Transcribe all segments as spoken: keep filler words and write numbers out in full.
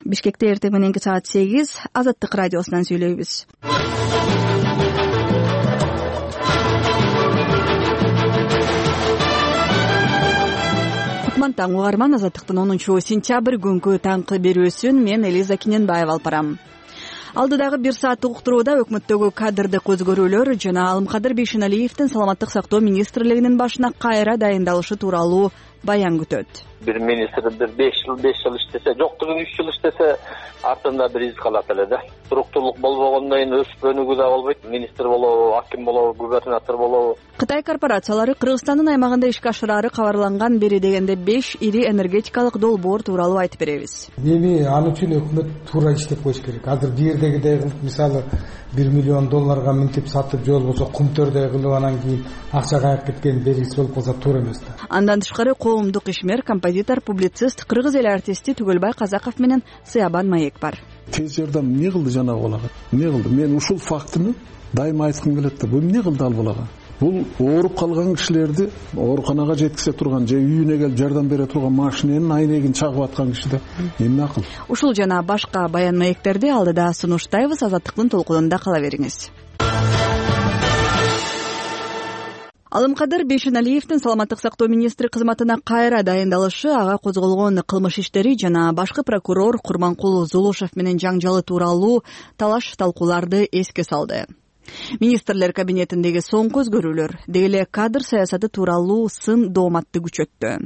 Бишкекте эртең мененки саат сегиз Азаттык радиосунан сүйлөйбүз. Таң угарман, Азаттыктын онунчу сентябрь күнгү таңкы берүүсүн мен Элиза Киненбаева алып барам. Алдыдагы бир сааттык уктурууда өкмөттөгү кадрдык өзгөрүүлөр жана Алымкадыр Бейшеналиевдин саламаттык сактоо министрлигинин башына кайра дайындалышы тууралуу баян күтөт. Бир министр бир беш жыл беш жыл иштесе, жоктугун үч жыл иштесе, артында бир из калат эле да. Туруктуулук болбогондон кийин өсүп өнүгүү да болбойт. Министр болобу, аким болобу, губернатор болобу. Кытай корпорациялары Кыргызстандын аймагында ишке ашырары кабарланган бери дегенде беш ири энергетикалык долбоор тууралуу айтып беребиз. Эми аны үчүн өкмөт туура иштеп коюш керек. Азыр жердегидей кылып, мисалы бир миллион долларга минтип сатып, же болбосо кумтөрдөй кылып, анан кийин акча кайып кеткен белгиси болуп калса туура эмес да. Андан тышкары коомдук ишмер, композитор, публицист, кыргыз эл артисти Түгөлбай Казаков менен Сыябан Маек бар. Тез жардам эмне кылды жанагы балага? Эмне кылды? Мен ушул фактыны дайыма айткым келет да. Бул эмне кылды ал балага? Бул ооруп калган кишилерди ооруканага жеткизе турган же үйүнө келип жардам бере турган машиненин айнегин чагып аткан киши да эмне акыл? Ушул жана башка баян маектерди алдыда сунуштайбыз. Азаттыктын толкунунда кала бериңиз. Алымкадыр Бейшеналиевдин саламаттык сактоо министри кызматына кайра дайындалышы, ага козголгон кылмыш иштери жана башкы прокурор Курманкул Зулушев менен жаңжалы тууралуу талаш талкууларды эске салды. Министрлер кабинетиндеги соңку өзгөрүүлөр деги эле кадр саясаты тууралуу сын дооматты күчөттү.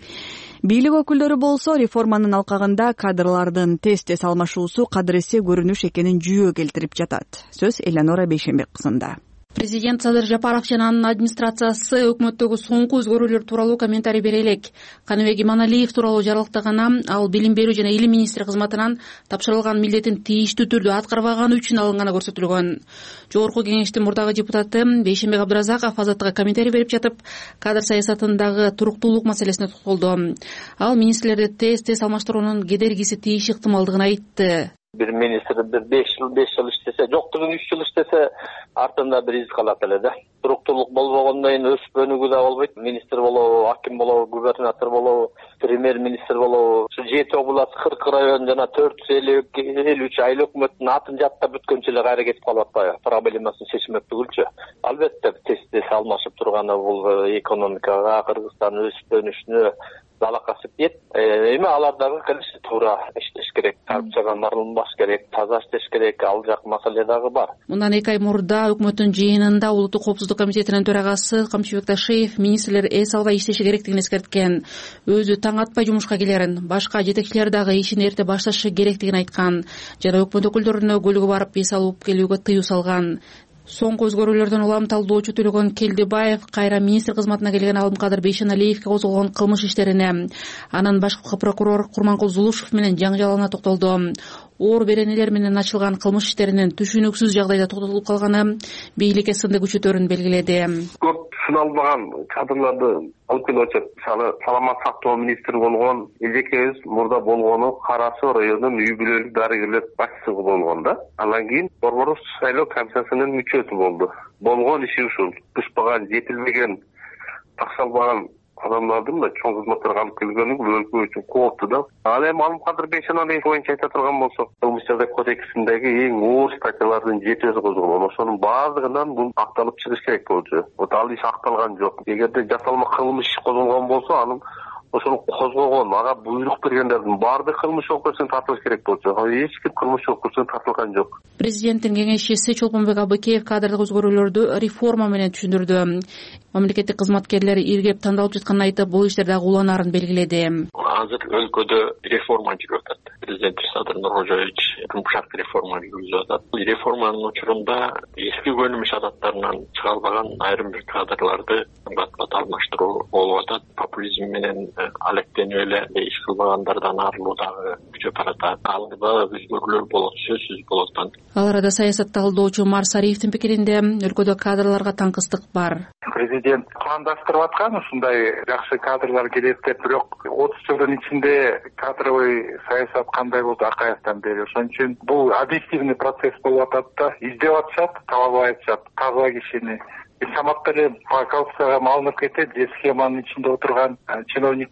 Бийлик өкүлдөрү болсо реформанын алкагында кадрлардын тез-тез алмашуусу кадыресе көрүнүш экенин жүйө келтирип жатат. Сөз Элеонора Бейшенбек кызында. Президент Садыр Жапаров жана анын администрациясы өкмөттөгү соңку өзгөрүүлөр тууралуу комментарий бере элек. Каныбек Иманалиев тууралуу жарыялаганда ал билим берүү жана илим министри кызматынан тапшырылган милдетин тийиштүү түрдө аткарбаганы үчүн алынганы көрсөтүлгөн. Жогорку кеңештин мурдагы депутаты Бейшенбек Абдыразаков Азаттыкка комментарий берип жатып, кадр саясатындагы туруктуулук маселесине токтолду. Ал министрлерди тез-тез алмаштыруунун кедергиси тийиш ыктымалдыгын айтты. Бир министр бир беш жыл беш жыл иштесе, жоктугун үч жыл иштесе, артында бир из калат эле да. Туруктуулук болбогондон кийин өсүп өнүгүү да болбойт. Министр болобу, аким болобу, губернатор болобу, премьер-министр болобу. Ушу жети область, кырк район жана төрт жүз элүү үч айыл өкмөттүн атын жаттап бүткөнчө эле кайра кетип калып атпайбы? Проблемасын чечмек түгүлчү. Албетте тез-тез алмашып турганы бул экономикага, Кыргызстан өсүп өнүшүнө далакасы бет. Эми алардагы келиши туура иштеш керек. Коррупцияга арылбаш керек, таза иштеш керек. Ал жак маселе дагы бар. Мындан эки ай мурда өкмөттүн жыйынында Улуттук коопсуздук комитетинин төрагасы Камчыбек Ташиев министрлер эс албай иштеши керектигин эскерткен. Өзү таң атпай жумушка келерин, башка жетекчилер дагы ишин эрте башташы керектигин айткан жана өкмөт өкүлдөрүнө көлүгү барып эс алып келүүгө тыюу салган. Соңку өзгөрүүлөрдөн улам талдоочу Төлөгөн Келдибаев кайра министр кызматына келген Алымкадыр Бейшеналиевге козголгон кылмыш иштерине, анан башкы прокурор Курманкул Зулушев менен жаңжалына токтолду. Оор беренелер менен ачылган кылмыш иштеринин түшүнүксүз жагдайда токтотулуп калганы бийликке сынды күчөтөрүн белгиледи. Көп сыналбаган кадрларды алып келип атышат. Мисалы, саламат сактоо министри болгон эжекебиз мурда болгону Кара Суу районунун үй бүлөлүк дарыгерлер башчысы болгон да. Андан кийин Борбордук шайлоо комиссиясынын мүчөсү болду. Болгон иши ушул. Бышпаган, жетилбеген, такшалбаган адамдардын да чоң кызматтарга алып келгени бул өлкө үчүн кооптуу да. Ал эми Алымкадыр Бейшеналиев боюнча айта турган болсок, кылмыш жаза кодексиндеги эң оор статьялардын жетөөсү козголгон. Ошонун баардыгынан бул акталып чыгыш керек болчу. Вот ал иш акталган жок. Эгерде жасалма кылмыш козголгон болсо, анын ошону козгогон, ага буйрук бергендердин баардык кылмыш жоопкерчиликке тартылыш керек болчу. Эч ким кылмыш жоопкерчиликке тартылган жок. Президенттин кеңешчиси Чолпонбек Абыкеев кадрдык өзгөрүүлөрдү реформа менен түшүндүрдү. Мамлекеттик кызматкерлер иргеп тандалып жатканын айтып, бул иштер дагы уланарын белгиледи. Азыр өлкөдө реформа жүрүп атат. Президент Садыр Нуркожоевич жумшак реформа жүргүзүп атат. Бул реформанын учурунда эски көнүмүш адаттарынан чыга албаган айрым бир кадрларды бат-бат алмаштыруу болуп атат. Популизм менен алектенип эле иш кылбагандардан арылуу дагы күчөп баратат. Алда өзгөрүүлөр болот, сөзсүз болот. Ал арада саясат талдоочу Марс Ариевдин пикиринде өлкөдө кадрларга таңкыстык бар. Президент пландаштырып аткан ушундай жакшы кадрлар келет деп, бирок отуз жылдын ичинде кадровый саясат кандай болду Акаевден бери. Ошон үчүн бул объективный процесс болуп атат да, издеп атышат, таба албай атышат таза кишини. Самат деле коррупцияга малынып кетет, же схеманын ичинде отурган чиновниктер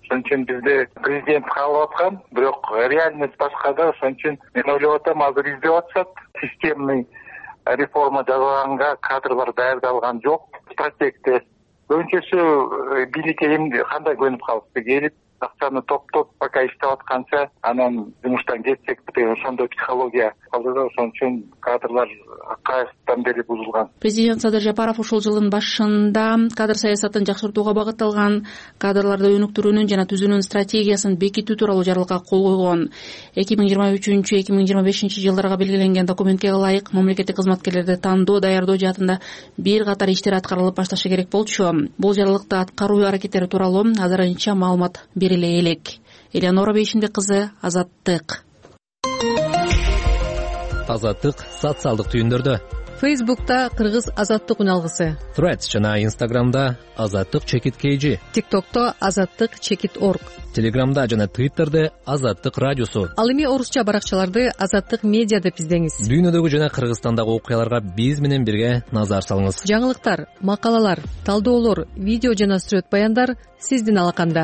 ошон үчүн бизде президент каалап аткан, бирок реальность башка да. Ошон үчүн мен ойлоп атам, азыр издеп атышат. Системный реформа жасаганга кадрлар даярдалган жок. Стратегде көбүнчөсү бийликке эмне кандай көнүп калышты, келип акчаны топтоп пока иштеп атканча анан жумуштан кетсек деген ошондой психология калды да. Ошон үчүн кадрлар акаевтан бери бузулган. Президент Садыр Жапаров ушул жылдын башында кадр саясатын жакшыртууга багытталган кадрларды өнүктүрүүнүн жана түзүүнүн стратегиясын бекитүү тууралуу жарлыкка кол койгон. эки миң жыйырма үчүнчү эки миң жыйырма бешинчи жылдарга белгиленген документке ылайык мамлекеттик кызматкерлерди тандоо, даярдоо жаатында бир катар иштер аткарылып башташы керек болчу. Бул жарлыкта аткаруу аракеттери тууралуу азырынча маалымат бериле элек. Элеонора Бейшимбек кызы, Азаттык. Азаттык социалдык түйүндөрдө. Фейсбукта Кыргыз Азаттык үналгысы, Threads жана Инстаграмда Азаттык чекит kg, ТикТокто Азаттык чекит орг, Телеграмда жана Твиттерде Азаттык радиосу. Ал эми орусча баракчаларды Азаттык медиа деп издеңиз. Дүйнөдөгү жана Кыргызстандагы окуяларга биз менен бирге назар салыңыз. Жаңылыктар, макалалар, талдоолор, видео жана сүрөт баяндар сиздин алаканда.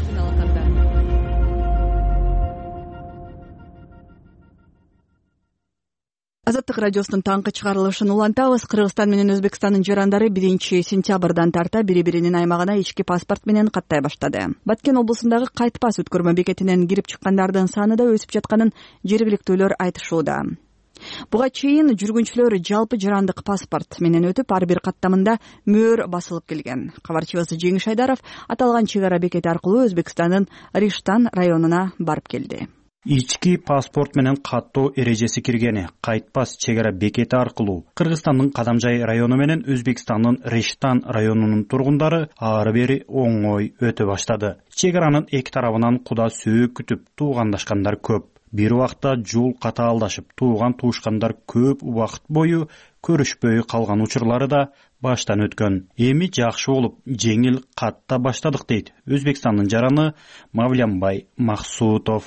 Азаттык радиосунун таңкы чыгарылышын улантабыз. Кыргызстан менен Өзбекстандын жарандары биринчи сентябрдан тарта бири-биринин аймагына ички паспорт менен каттай баштады. Баткен облусундагы кайтпас өткөрмө бекетинен кирип чыккандардын саны да өсүп жатканын жергиликтүүлөр айтышууда. Буга чейин жүргүнчүлөр жалпы жарандык паспорт менен өтүп, ар бир каттамында мөөр басылып келген. Кабарчыбыз Жеңиш Айдаров аталган чек ара бекети аркылуу Өзбекстандын Риштан районуна барып келди. Ички паспорт менен каттоо эрежеси киргени кайтпас чек ара бекети аркылуу Кыргызстандын Кадамжай району менен Өзбекстандын Риштан районунун тургундары ары бери оңой өтө баштады. Чек аранын эки тарабынан куда сөөк күтүп туугандашкандар көп. Бир убакта жол катаалдашып, тууган туушкандар көп убакыт бою көрүшпөй калган учурлары да баштан өткөн. Эми жакшы болуп, жеңил катта баштадык дейт Өзбекстандын жараны Мавлянбай Максутов.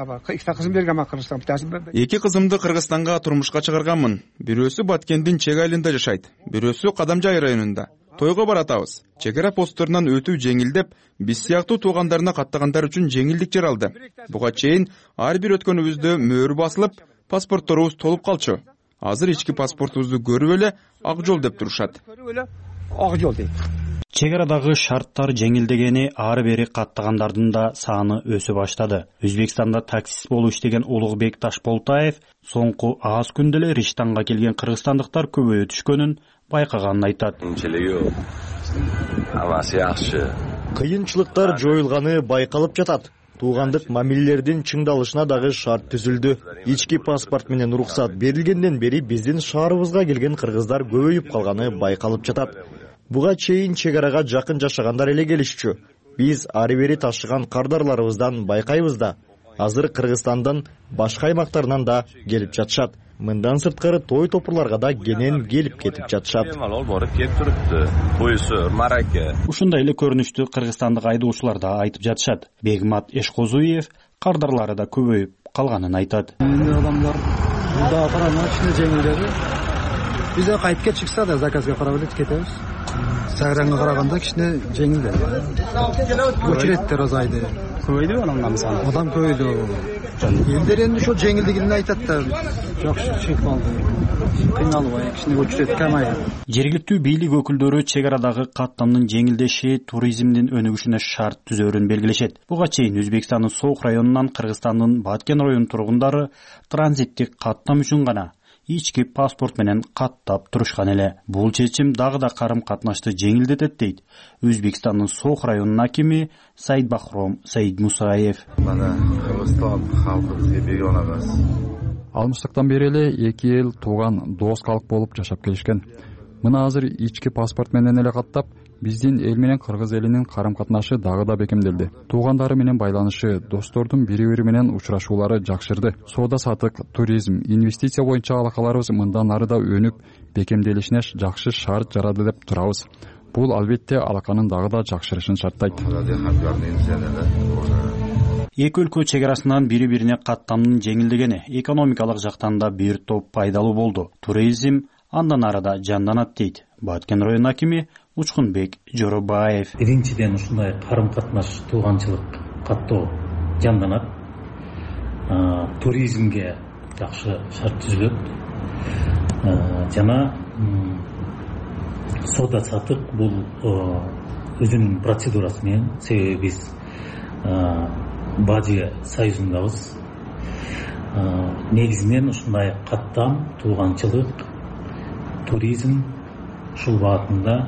Эки кызымды Кыргызстанга турмушка чыгарганмын. Бирөөсү Баткендин чек айылында жашайт, бирөөсү Кадамжай районунда. Тойго баратабыз. Чек ара постторунан өтүү жеңилдеп, биз сыяктуу туугандарына каттагандар үчүн жеңилдик жаралды. Буга чейин ар бир өткөнүбүздө мөөр басылып, паспортторубуз толуп калчу. Азыр ички паспортубузду көрүп эле ак жол деп турушат. Чек арадагы шарттар жеңилдегени ары бери каттагандардын да саны өсө баштады. Өзбекстанда таксист болуп иштеген Улугбек Ташполтаев соңку аз күндө эле Риштанга келген кыргызстандыктар көбөйө түшкөнүн байкаганын айтат. Кыйынчылыктар жоюлганы байкалып жатат. Туугандык мамилелердин чыңдалышына дагы шарт түзүлдү. Ички паспорт менен уруксат берилгенден бери биздин шаарыбызга келген кыргыздар көбөйүп калганы байкалып жатат. Буга чейин чек арага жакын жашагандар эле келишчү. Биз ары бери ташыган кардарларыбыздан байкайбыз да. Азыр Кыргызстандын башка аймактарынан да келип жатышат. Мындан сырткары той топурларга да кенен келип кетип жатышат. Ушундай эле көрүнүштү кыргызстандык айдоочулар да айтып жатышат. Бегмат Эшкозуев кардарлары да көбөйүп калганын айтат. Адамдар мында карана кичине жеңилдеди. Биз да кайтып чыкса да заказга карап эле кетебиз. Сайранга караганда кичине жеңилдеди. Очередтер азайды. Көбөйдү адамдардын саны. Адам көбөйдү. Элдер энди ошол жеңилдигин айтат да, жакшы чек алды. Кыйналбай, кичине очеред камайып. Жергиликтүү бийлик өкүлдөрү чек арадагы каттамдын жеңилдеши туризмдин өнүгүшүнө шарт түзөөрүн белгилешет. Буга чейин Өзбекстандын Сооқ районунан Кыргызстандын Баткен районунун тургундары транзиттик каттам үчүн гана ички паспорт менен каттап турушкан эле. Бул чечим дагы да карым катнашты жеңилдетет дейт Өзбекстандын Сооқ районунун акими Сайдбахром Сайдмусаев. Мана Кыргызстан халкы бизге бегона эмес. Алмыштыктан бери эле эки эл тууган дос калк болуп жашап келишкен. Мына азыр ички паспорт менен эле каттап, биздин эл менен кыргыз элинин карым катнашы дагы да бекемделди. Туугандары менен байланышы, достордун бири-бири менен учурашуулары жакшырды. Соода сатык, туризм, инвестиция боюнча алакаларыбыз мындан ары да өнүп, бекемделишине жакшы шарт жарады деп турабыз. Бул албетте алаканын дагы да жакшырышын шарттайт. Эки өлкө чек арасынан бири-бирине каттамдын жеңилдегени экономикалык жактан да бир топ пайдалуу болду. Туризм андан ары да жанданат дейт Баткен районунун акими Учкунбек Жоробаев. Биринчиден ушундай карым катнаш, тууганчылык каттоо жанданат. Туризмге жакшы шарт түзүлөт. Жана соода сатык бул өзүнүн процедурасы менен, себеби биз Бажы союзундабыз. Негизинен ушундай каттам, тууганчылык, туризм ушул багытында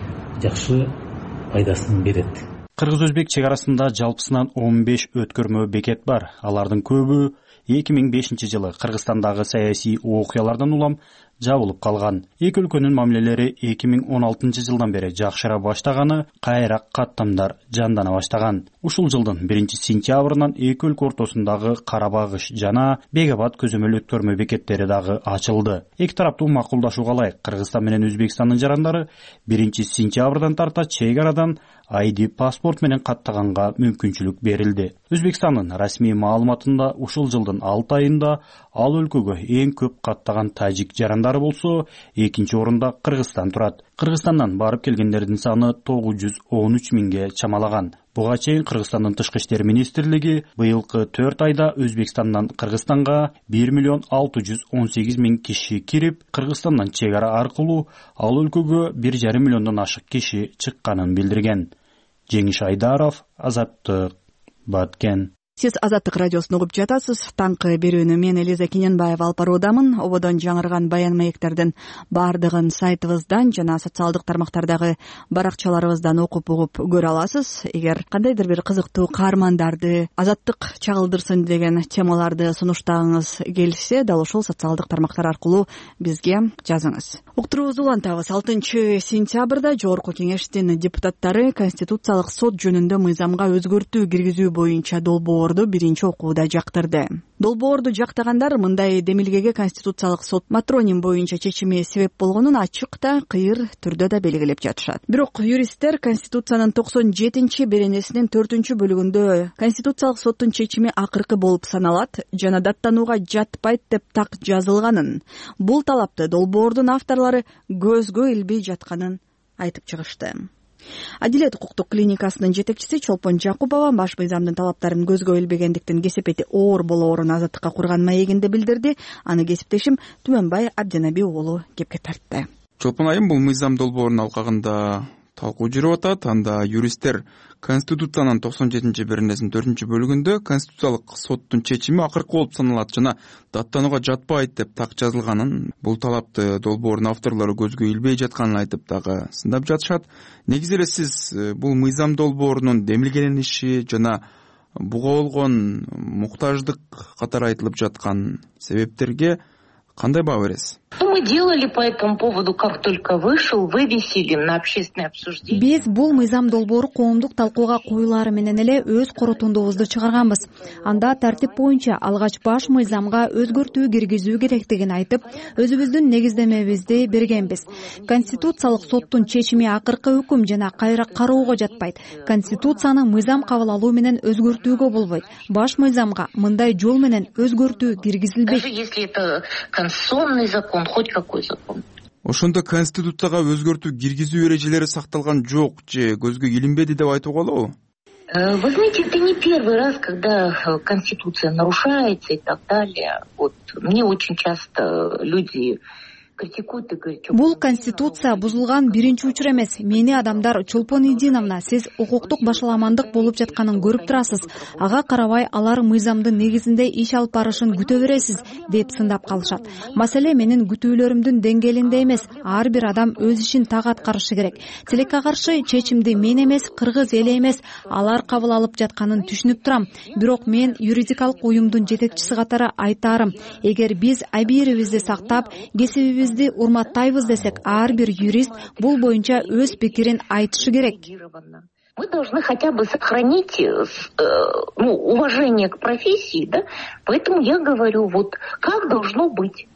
жакшы пайдасын берет. Кыргыз-өзбек чек арасында жалпысынан он беш өткөрмө бекет бар. Алардын көбү эки миң бешинчи жылы Кыргызстандагы саясий окуялардан улам жабылып калган. Эки өлкөнүн мамилелери эки миң он алтынчы жылдан бери жакшыра баштаганы, кайра каттамдар жандана баштаган. Ушул жылдын биринчи сентябрынан эки өлкө ортосундагы Карабагыш жана Бегабад көзөмөл өткөрмө бекеттери дагы ачылды. Эки тараптуу макулдашууга ылайык Кыргызстан менен Өзбекстандын жарандары биринчи сентябрдан тарта чек арадан ай ди паспорт менен каттаганга мүмкүнчүлүк берилди. Өзбекстандын расмий маалыматында ушул жылдын алты айында ал өлкөгө эң көп каттаган тажик жарандары болсо, экинчи орунда Кыргызстан турат. Кыргызстандан барып келгендердин саны тогуз жүз он үч миңге чамалаган. Буга чейин Кыргызстандын тышкы иштер министрлиги быйылкы төрт айда Өзбекстандан Кыргызстанга бир миллион алты жүз он сегиз миң киши кирип, Кыргызстандан чек ара аркылуу ал өлкөгө бир жарым миллиондон ашык киши чыкканын билдирген. Жеңиш Айдаров, Азаттык, Баткен. Сиз Азаттык радиосун угуп жатасыз. Таңкы берүүнү мен Элиза Кененбаева алып баруудамын. Ободон жаңырган баян маектердин бардыгын сайтыбыздан жана социалдык тармактардагы баракчаларыбыздан окуп угуп көрө аласыз. Эгер кандайдыр бир кызыктуу каармандарды, азаттык чагылдырсын деген темаларды сунуштагыңыз келсе, дал ушул социалдык тармактар аркылуу бизге жазыңыз. Уктуруубузду улантабыз. алтынчы сентябрда Жогорку Кеңештин депутаттары Конституциялык сот жөнүндө мыйзамга өзгөртүү киргизүү боюнча долбоо биринчи окууда жактырды. Долбоорду жактагандар мындай демилгеге Конституциялык сот матроним боюнча чечими себеп болгонун ачык да, кыйыр түрдө да белгилеп жатышат. Бирок юристтер Конституциянын токсон жетинчи беренесинин төртүнчү бөлүгүндө Конституциялык соттун чечими акыркы болуп саналат жана даттанууга жатпайт деп так жазылганын, бул талапты долбоордун авторлору көзгө илбей жатканын айтып чыгышты. Адилет укуктук клиникасынын жетекчиси Чолпон Жакупова баш мыйзамдын талаптарын көзгө илбегендиктен кесепети оор болоорун Азаттыкка курган маегинде билдирди. Аны кесиптешим Түмөнбай Абдинаби уулу кепке тартты. Чолпон айым, бул мыйзам долбоорунун алкагында талкуу жүрүп атат. Анда юристтер Конституциянын токсон жетинчи беренесинин төртүнчү бөлүгүндө Конституциялык соттун чечими акыркы болуп саналат жана даттанууга жатпайт деп так жазылганын, бул талапты долбоордун авторлору көзгө илбей жатканын айтып дагы сындап жатышат. Негизи эле сиз бул мыйзам долбоорунун демилгелениши жана буга болгон муктаждык катары айтылып жаткан себептерге кандай баа бересиз? Мы делали по этому поводу, как только вышел, вывесили на общественное обсуждение. Биз бул мыйзам долбоору коомдук талкууга коюлары менен эле өз корутундубузду чыгарганбыз. Анда тартип боюнча алгач баш мыйзамга өзгөртүү киргизүү керектигин айтып, өзүбүздүн негиздемебизди бергенбиз. Конституциялык соттун чечими акыркы өкүм жана кайра кароого жатпайт. Конституцияны мыйзам кабыл алуу менен өзгөртүүгө болбойт. Баш мыйзамга мындай жол менен өзгөртүү киргизилбейт. Даже если это конституционный закон, хоть какой закон. Ошондо Конституцияга өзгөртүү киргизүү эрежелери сакталган жок же көзгө илинбеди деп айтууга болобу? Вы знаете, это не первый раз, когда Конституция нарушается и так далее. Вот мне очень часто люди критикуют и говорят: бул конституция бузулган биринчи учур эмес. Мени адамдар Чолпон Идиновна, сиз укуктук башаламандык болуп жатканын көрүп турасыз. Ага карабай алар мыйзамдын негизинде иш алып барышын күтө бересиз деп сындап калышат. Маселе менин күтүүлөрүмдүн деңгээлинде эмес. Ар бир адам өз ишин так аткарышы керек. Тилекке каршы чечимди мен эмес, кыргыз эли эмес, алар кабыл алып жатканын түшүнүп турам. Бирок мен юридикалык уюмдун жетекчиси катары айтарым, эгер биз абийирибизди сактап, кесибибизди урматтайбыз десек, ар бир юрист бул боюнча өз пикирин айтышы керек. Мы должны хотя бы сохранить э, ну, уважение к профессии, да? Поэтому я говорю, вот как должно быть.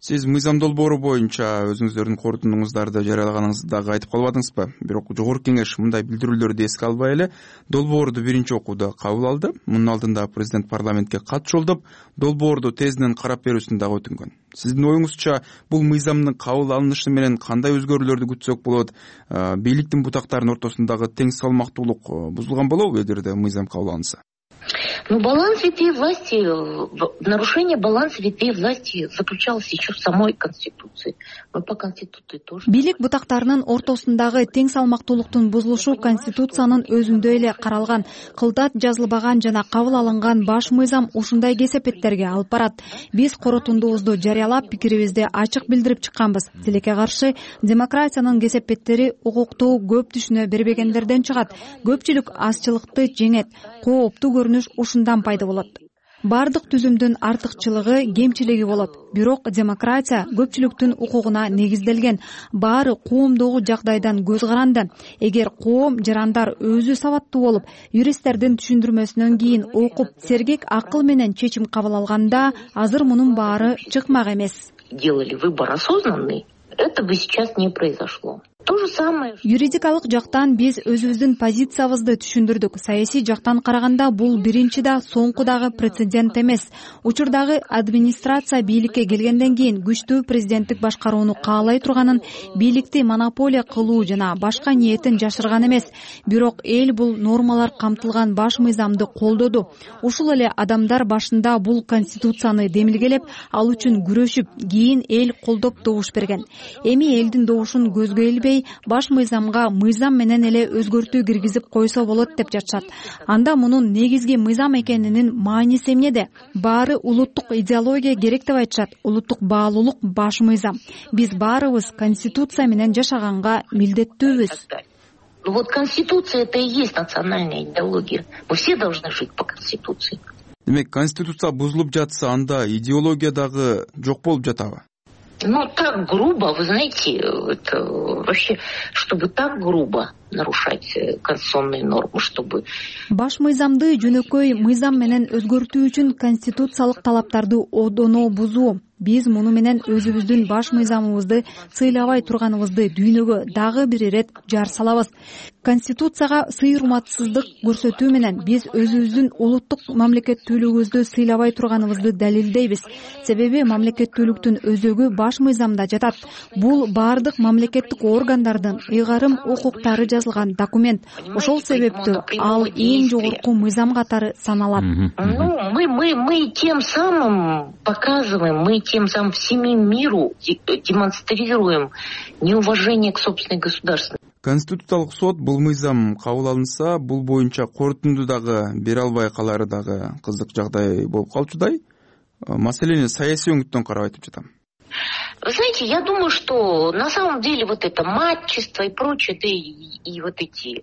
Сиз мыйзам долбоору боюнча өзүңүздөрдүн корутундуңуздарды жарыялаганыңызды дагы айтып калбадыңызбы? Бирок Жогорку Кеңеш мындай билдирүүлөрдү эске албай эле долбоорду биринчи окууда кабыл алды. Мунун алдында президент парламентке кат жолдоп, долбоорду тезинен карап берүүсүн дагы өтүнгөн. Сиздин оюңузча бул мыйзамдын кабыл алынышы менен кандай өзгөрүүлөрдү күтсөк болот? Бийликтин бутактарынын ортосундагы тең салмактуулук бузулган болобу эгерде мыйзам кабыл алынса? Ну, баланс ветвей власти, нарушение баланса ветвей власти заключалось еще в самой Конституции. Мы по Конституции тоже. Бийлик бутактарынын ортосундагы тең салмактуулуктун бузулушу Конституциянын өзүндө эле каралган, кылдат жазылбаган жана кабыл алынган баш мыйзам ушундай кесепеттерге алып барат. Биз корутундубузду жарыялап, пикирибизди ачык билдирип чыкканбыз. Тилекке каршы демократиянын кесепеттери укукту көп түшүнө бербегендерден чыгат. Көпчүлүк азчылыкты жеңет, кооптуу көрүнүш ушундан пайда болот. Бардык түзүмдүн артыкчылыгы, кемчилиги болот. Бирок демократия көпчүлүктүн укугуна негизделген. Баары коомдогу жагдайдан көз каранды. Эгер коом жарандар өзү сабаттуу болуп, юристтердин түшүндүрмөсүнөн кийин окуп, сергек акыл менен чечим кабыл алганда, азыр мунун баары чыкмак эмес. Делали выбор осознанный, это бы сейчас не произошло. То же самое. Юридикалык жактан биз өзүбүздүн позициябызды түшүндүрдүк. Саясий жактан караганда бул биринчи да соңку дагы прецедент эмес. Учурдагы администрация бийликке келгенден кийин күчтүү президенттик башкарууну каалай турганын, бийликти монополия кылуу жана башка ниетин жашырган эмес. Бирок эл бул нормалар камтылган баш мыйзамды колдоду. Ушул эле адамдар башында бул конституцияны демилгелеп, ал үчүн күрөшүп, кийин эл колдоп добуш берген. Эми элдин добушун көзгө илбей, баш мыйзамга мыйзам менен эле өзгөртүү киргизип койсо болот деп жатышат. Анда мунун негизги мыйзам экенинин мааниси эмнеде? Баары улуттук идеология керек деп айтышат. Улуттук баалуулук баш мыйзам. Биз баарыбыз конституция менен жашаганга милдеттүүбүз. Вот конституция это и есть национальная идеология. Мы все должны жить по конституции. Демек, конституция бузулуп жатса, анда идеология дагы жок болуп жатабы? Ну, так грубо, вы знаете, это вообще, чтобы так грубо нарушать конституционные нормы, чтобы... Баш мыйзамды жөнөкөй мыйзам менен өзгөртүү үчүн конституциялык талаптарды одоно бузуу. Биз муну менен өзүбүздүн баш мыйзамыбызды сыйлабай турганыбызды дүйнөгө дагы бир ирет жар салабыз. Конституцияга сый-урматсыздык көрсөтүү менен биз өзүбүздүн улуттук мамлекеттүүлүгүбүздү сыйлабай турганыбызды далилдейбиз. Себеби мамлекеттүүлүктүн өзөгү баш мыйзамда жатат. Бул бардык мамлекеттик органдардын ыйгарым укуктары жазылган документ. Ошол себептүү ал эң жогорку мыйзам катары саналат. Ну, мы мы мы тем самым показываем, мы тем самым всему миру демонстрируем неуважение к собственной государственности. Конституциялык сот бул мыйзам кабыл алынса, бул боюнча корутунду дагы бере албай калары дагы кызык жагдай болуп калчудай. Маселени саясий өңүттөн карап айтып жатам. Вы знаете, я думаю, что на самом деле вот это матчество и прочее, да и, и вот эти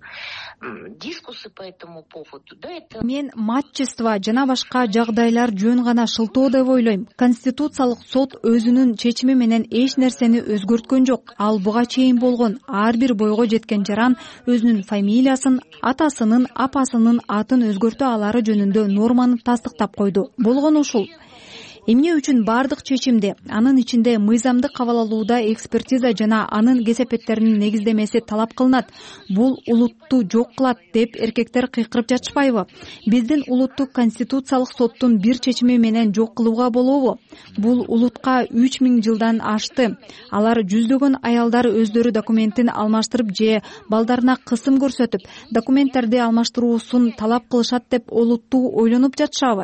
дискусы по этому поводу, да, это... Мен матчество жана башка жагдайлар жөн гана шылтоо деп ойлойм. Конституциялык сот өзүнүн чечими менен эч нерсени өзгөрткөн жок. Ал буга чейин болгон ар бир бойго жеткен жаран өзүнүн фамилиясын, атасынын, апасынын атын өзгөртө алары жөнүндө норманы тастыктап койду. Болгон ушул. Эмне үчүн бардык чечимде, анын ичинде мыйзамды кабыл алууда экспертиза жана анын кесепеттеринин негиздемеси талап кылынат. Бул улутту жок кылат деп эркектер кыйкырып жатышпайбы? Биздин улуттук конституциялык соттун бир чечими менен жок кылууга болобу? Бул улутка үч миң жылдан ашты. Алар жүздөгөн аялдар өздөрү документин алмаштырып же балдарына кысым көрсөтүп, документтерди алмаштыруусун талап кылышат деп олуттуу ойлонуп жатышабы?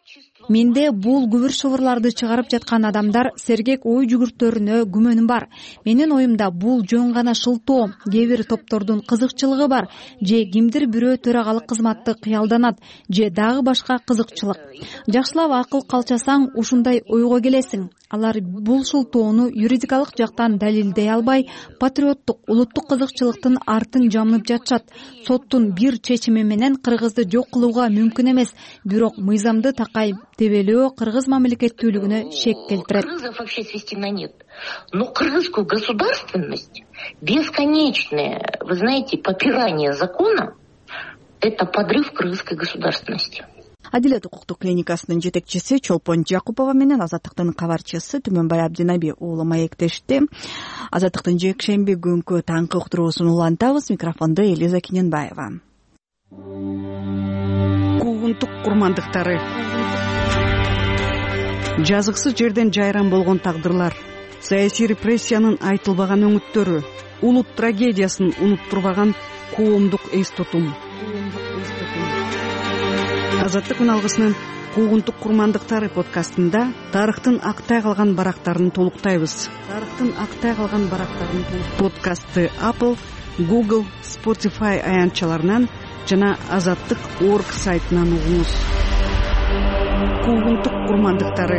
Менде бул күбүр шыбырларды чыгарып жаткан адамдар сергек ой жүгүртөрүнө күмөнүм бар. Менин оюмда бул жөн гана шылтоо, кээ бир топтордун кызыкчылыгы бар, же кимдир бирөө төрагалык кызматты кыялданат, же дагы башка кызыкчылык. Жакшылап акыл калчасаң ушундай ойго келесиң. Алар бул шылтоону юридикалык жактан далилдей албай, патриоттук, улуттук кызыкчылыктын артын жамнып жатышат. Соттун бир чечими менен кыргызды жок кылууга мүмкүн эмес, бирок мыйзамды такай тебелөө кыргыз мамлекеттүүлүгүнө шек келтирет. Кыргызов вообще свести на нет. Но кыргызскую государственность, бесконечное, вы знаете, попирание закона, это подрыв кыргызской государственности. Адилет укуктук клиникасынын жетекчиси Чолпон Жакупова менен Азаттыктын кабарчысы Түмөнбай Абдинаби уулу маектешти. Азаттыктын жекшемби күнкү таңкы уктуруусун улантабыз. Микрофондо Элиза Киненбаева. Куугунтук курмандыктары. Жазыксыз жерден жайран болгон тагдырлар, саясий репрессиянын айтылбаган өңүттөрү, улут трагедиясын унуттурбаган коомдук эс тутум. Азаттык үналгысынын Куугунтук курмандыктары подкастында тарыхтын актай калган барактарын толуктайбыз. Тарыхтын актай калган барактарын подкастты Apple, Google, Spotify аянтчаларынан жана азаттык точка орг сайтынан угуңуз. Куугунтук курмандыктары.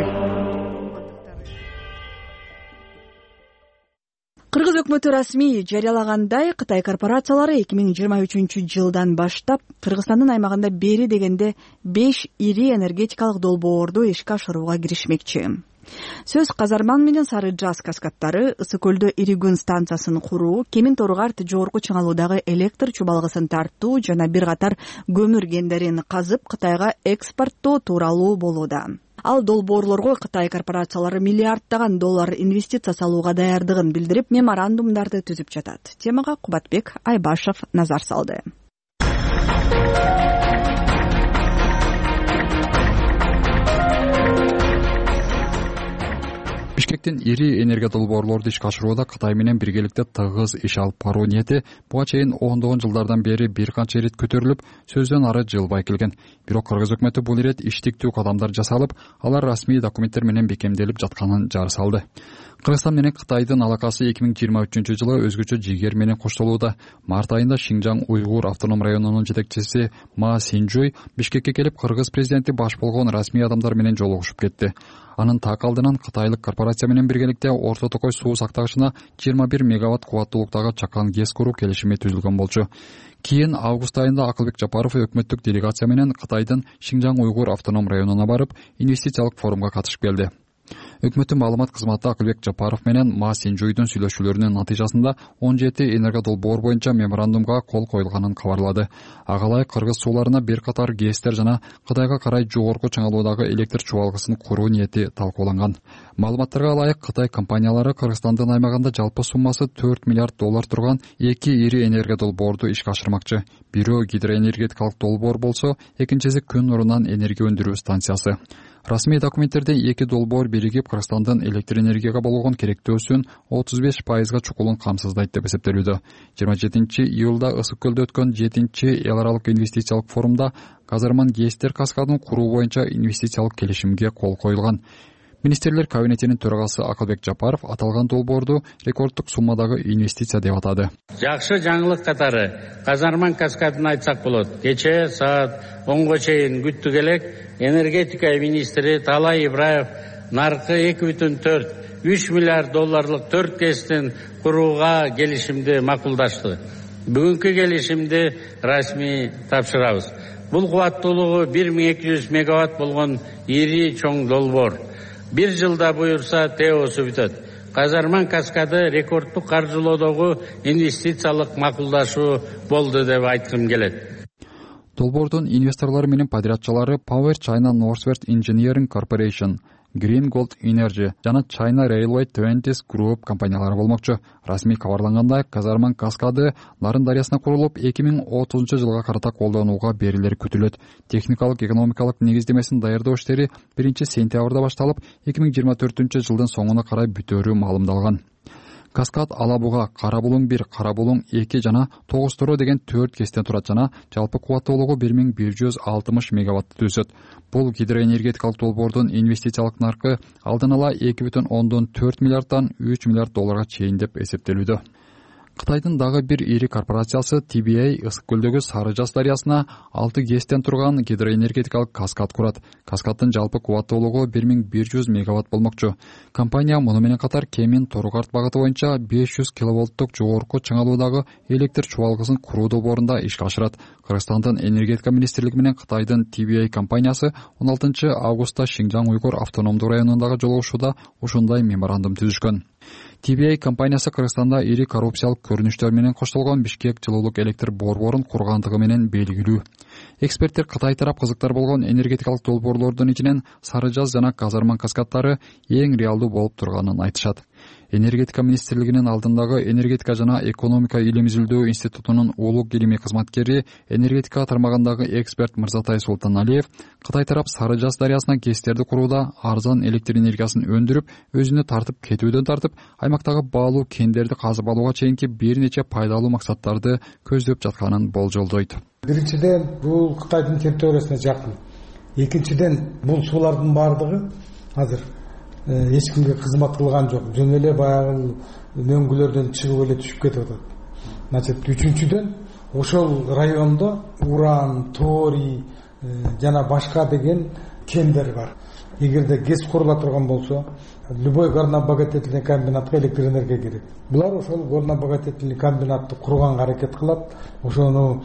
Кыргыз өкмөтү расмий жарыялагандай, Кытай корпорациялары эки миң жыйырма үчүнчү жылдан баштап Кыргызстандын аймагында бери дегенде беш ири энергетикалык долбоорду ишке ашырууга киришмекчи. Сөз Казарман менен Сары Жаз каскадтары, Ысык көлдө ири күн станциясын куруу, Кемин Торгарт жогорку чыңалуудагы электр чубалгысын тартуу жана бир катар көмүр кендерин казып Кытайга экспорттоо тууралуу болууда. Ал долбоорлорго Кытай корпорациялары миллиарддаган доллар инвестиция салууга даярдыгын билдирип, меморандумдарды түзүп жатат. Темага Кубатбек Айбашев назар салды. Бишкектин ири энергия долбоорлорду ишке ашырууда Кытай менен биргеликте тыгыз иш алып баруу ниети буга чейин ондогон жылдардан бери бир канча ирет көтөрүлүп, сөздөн ары жылбай келген. Бирок Кыргыз өкмөтү бул ирет иштиктүү кадамдар жасалып, алар расмий документтер менен бекемделип жатканын жары салды. Кыргызстан менен Кытайдын алакасы эки миң жыйырма үчүнчү жылы өзгөчө жигер менен коштолууда. Март айында Шинжаң Уйгур автоном районунун жетекчиси Ма Синжуй Бишкекке келип, Кыргыз президенти баш болгон расмий адамдар менен жолугушуп кетти. Анын так алдынан кытайлык корпорация менен биргеликте Орто Токой суу сактагычына жыйырма бир мегаватт кубаттуулуктагы чакан ГЭС куруу келишими түзүлгөн болчу. Кийин август айында Акылбек Жапаров өкмөттүк делегация менен Кытайдын Шинжаң Уйгур автоном районуна барып, инвестициялык форумга катышып келди. Өкмөттүн маалымат кызматы Акылбек Жапаров менен Ма Синжуйдун сүйлөшүүлөрүнүн натыйжасында он жети энерго долбоор боюнча меморандумга кол коюлганын кабарлады. Агалай Кыргыз сууларына бир катар ГЭСтер жана Кытайга карай жогорку чыңалуудагы электр чубалгысын куруу ниети талкууланган. Маалыматтарга ылайык, Кытай компаниялары Кыргызстандын аймагында жалпы суммасы төрт миллиард доллар турган эки ири энергия долбоорду ишке ашырмакчы. Бирөө гидроэнергетикалык долбоор болсо, экинчиси күн нурунан энергия өндүрүү станциясы. Расмий документтерде эки долбоор биригип Кыргызстандын электр энергияга болгон керектөөсүн отуз беш пайызга чукулун камсыздайт деп эсептелүүдө. жыйырма жетинчи июлда Ысык көлдө өткөн жетинчи эл аралык инвестициялык форумда Казарман ГЭСтер каскадын куруу боюнча инвестициялык келишимге кол коюлган. Министрлер кабинетинин төрагасы Акылбек Жапаров аталган долбоорду рекорддук суммадагы инвестиция деп атады. Жакшы жаңылык катары Казарман каскадын айтсак болот. Кечээ саат онго чейин күттүк элек энергетика министри Талай Ибраев наркы эки бүтүн төрт үч миллиард долларлык төрт ГЭСтин курууга келишимди макулдашты. Бүгүнкү келишимди расмий тапшырабыз. Бул кубаттуулугу бир миң эки жүз мегаватт болгон ири чоң долбоор. Бир жылда буюрса теосу бүтөт. Казарман каскады рекорддук каржылоодогу инвестициялык макулдашуу болду деп айткым келет. Долбоордун инвесторлору менен подрядчылары Power China Northwest Engineering Corporation, Green Gold Energy жана China Railway Twenties Group компаниялары болмокчу. Расмий кабарлангандай, Казарман каскады Нарын дарыясына курулуп эки миң отузунчу жылга карата колдонууга берилери күтүлөт. Техникалык экономикалык негиздемесин даярдоо иштери биринчи сентябрда башталып, эки миң жыйырма төртүнчү жылдын соңуна карай бүтөөрү маалымдалган. Каскад Алабуга, Карабулуң бир, Карабулуң эки жана тогуз тороо деген төрт ГЭСтен турат жана жалпы кубаттуулугу бир миң бир жүз алтымыш мегаваттты түзөт. Бул гидроэнергетикалык долбоордун инвестициялык наркы алдын ала эки бүтүн ондон төрт миллиарддан үч миллиард долларга чейин деп эсептелүүдө. Кытайдын дагы бир ири корпорациясы Ти Би Эй Ысык көлдөгү Сары Жаз дарыясына алты ГЭСтен турган гидроэнергетикалык каскад курат. Каскаддын жалпы кубаттуулугу бир миң бир жүз мегаватт болмокчу. Компания муну менен катар Кемин Торгарт багыты боюнча беш жүз киловолттук жогорку чыңалуудагы электр чубалгысын куруу долбоорунда ишке ашырат. Кыргызстандын энергетика министрлиги менен Кытайдын Ти Би Эй компаниясы он алтынчы августта Шинжаң Уйгур автономдуу районундагы жолугушууда ушундай меморандум түзүшкөн. Ти Би Эй компаниясы Кыргызстанда ири коррупциялык көрүнүштөр менен коштолгон Бишкек жылуулук электр борборун кургандыгы менен белгилүү. Эксперттер Кытай тарап кызыктар болгон энергетикалык долбоорлордун ичинен Сары Жаз жана Казарман каскаддары эң реалдуу болуп турганын айтышат. Энергетика министрлигинин алдындагы энергетика жана экономика илим изилдөө институтунун улуг илимий кызматкери, энергетика тармагындагы эксперт Мырзатай Султаналиев Кытай тарап Сары Жаз дарыясына ГЭСтерди курууда арзан электр энергиясын өндүрүп, өзүнө тартып кетүүдөн тартып, аймактагы баалуу кендерди казып алууга чейинки бир нече пайдалуу максаттарды көздөп жатканын болжолдойт. Биринчиден, бул Кытайдын территориясына жакын. Экинчиден, бул суулардын баардыгы азыр эч кимге кызмат кылган жок. Жөн эле баягы мөңгүлөрдөн чыгып эле түшүп кетип атат. Значит, үчүнчүдөн, ошол райондо уран, торий жана башка деген кендер бар. Эгерде ГЭС курула турган болсо, любой горнообогатительный комбинатка электр энергия керек. Булар ошол горнообогатительный комбинатты курганга аракет кылат, ошону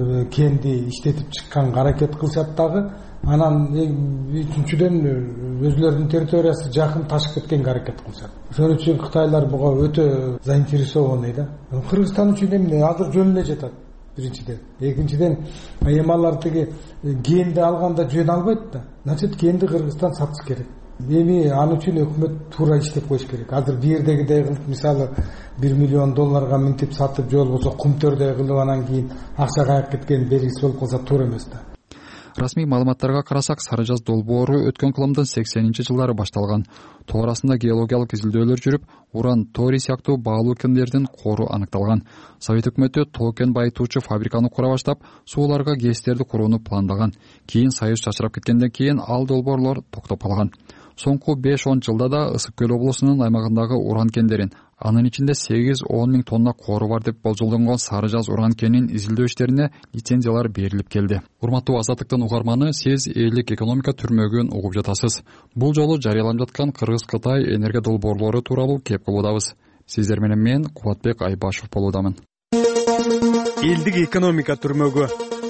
кенди иштетип чыкканга аракет кылышат дагы. Анан үчүнчүдөн өзүлөрүнүн территориясы жакын ташып кеткенге аракет кылышат. Ошон үчүн Кытайлар буга өтө заинтересованный да. Кыргызстан үчүн эмне азыр жөн эле жатат. Биринчиден, экинчиден, эми алар тиги кенди алганда жөн албайт да. Значит, кенди Кыргызстан сатыш керек. Эми ал үчүн өкмөт туура иштеп коюш керек. Азыр бир жердегидей кылып, мисалы бир миллион долларга минтип сатып, же болбосо кумтөрдөй кылып анан кийин акча кайып кеткен белгисиз болуп калса туура эмес да. Расмий маалыматтарга карасак, Сары Жаз долбоору өткөн кылымдын сексенинчи жылдары башталган. Тоо арасында геологиялык изилдөөлөр жүрүп, уран, торий сыяктуу баалуу кендердин кору аныкталган. Совет өкмөтү тоо кен байытуучу фабриканы кура баштап, сууларга ГЭСтерди курууну пландаган. Кийин Союз чачырап кеткенден кийин ал долбоорлор токтоп калган. Соңку беш он жылда да Ысык көл облусунун аймагындагы уран кендерин, анын ичинде сегиз он миң тонна кору бар деп болжолдонгон Сары Жаз уран кенин изилдөө иштерине лицензиялар берилип келди. Урматтуу Азаттыктын угарманы, сиз элдик экономика түрмөгүн угуп жатасыз. Бул жолу жарыяланып жаткан Кыргыз-Кытай энергия долбоорлору тууралуу кеп кылуудабыз. Сиздер менен мен Кубатбек Айбашев болуудамын. Элдик экономика түрмөгү.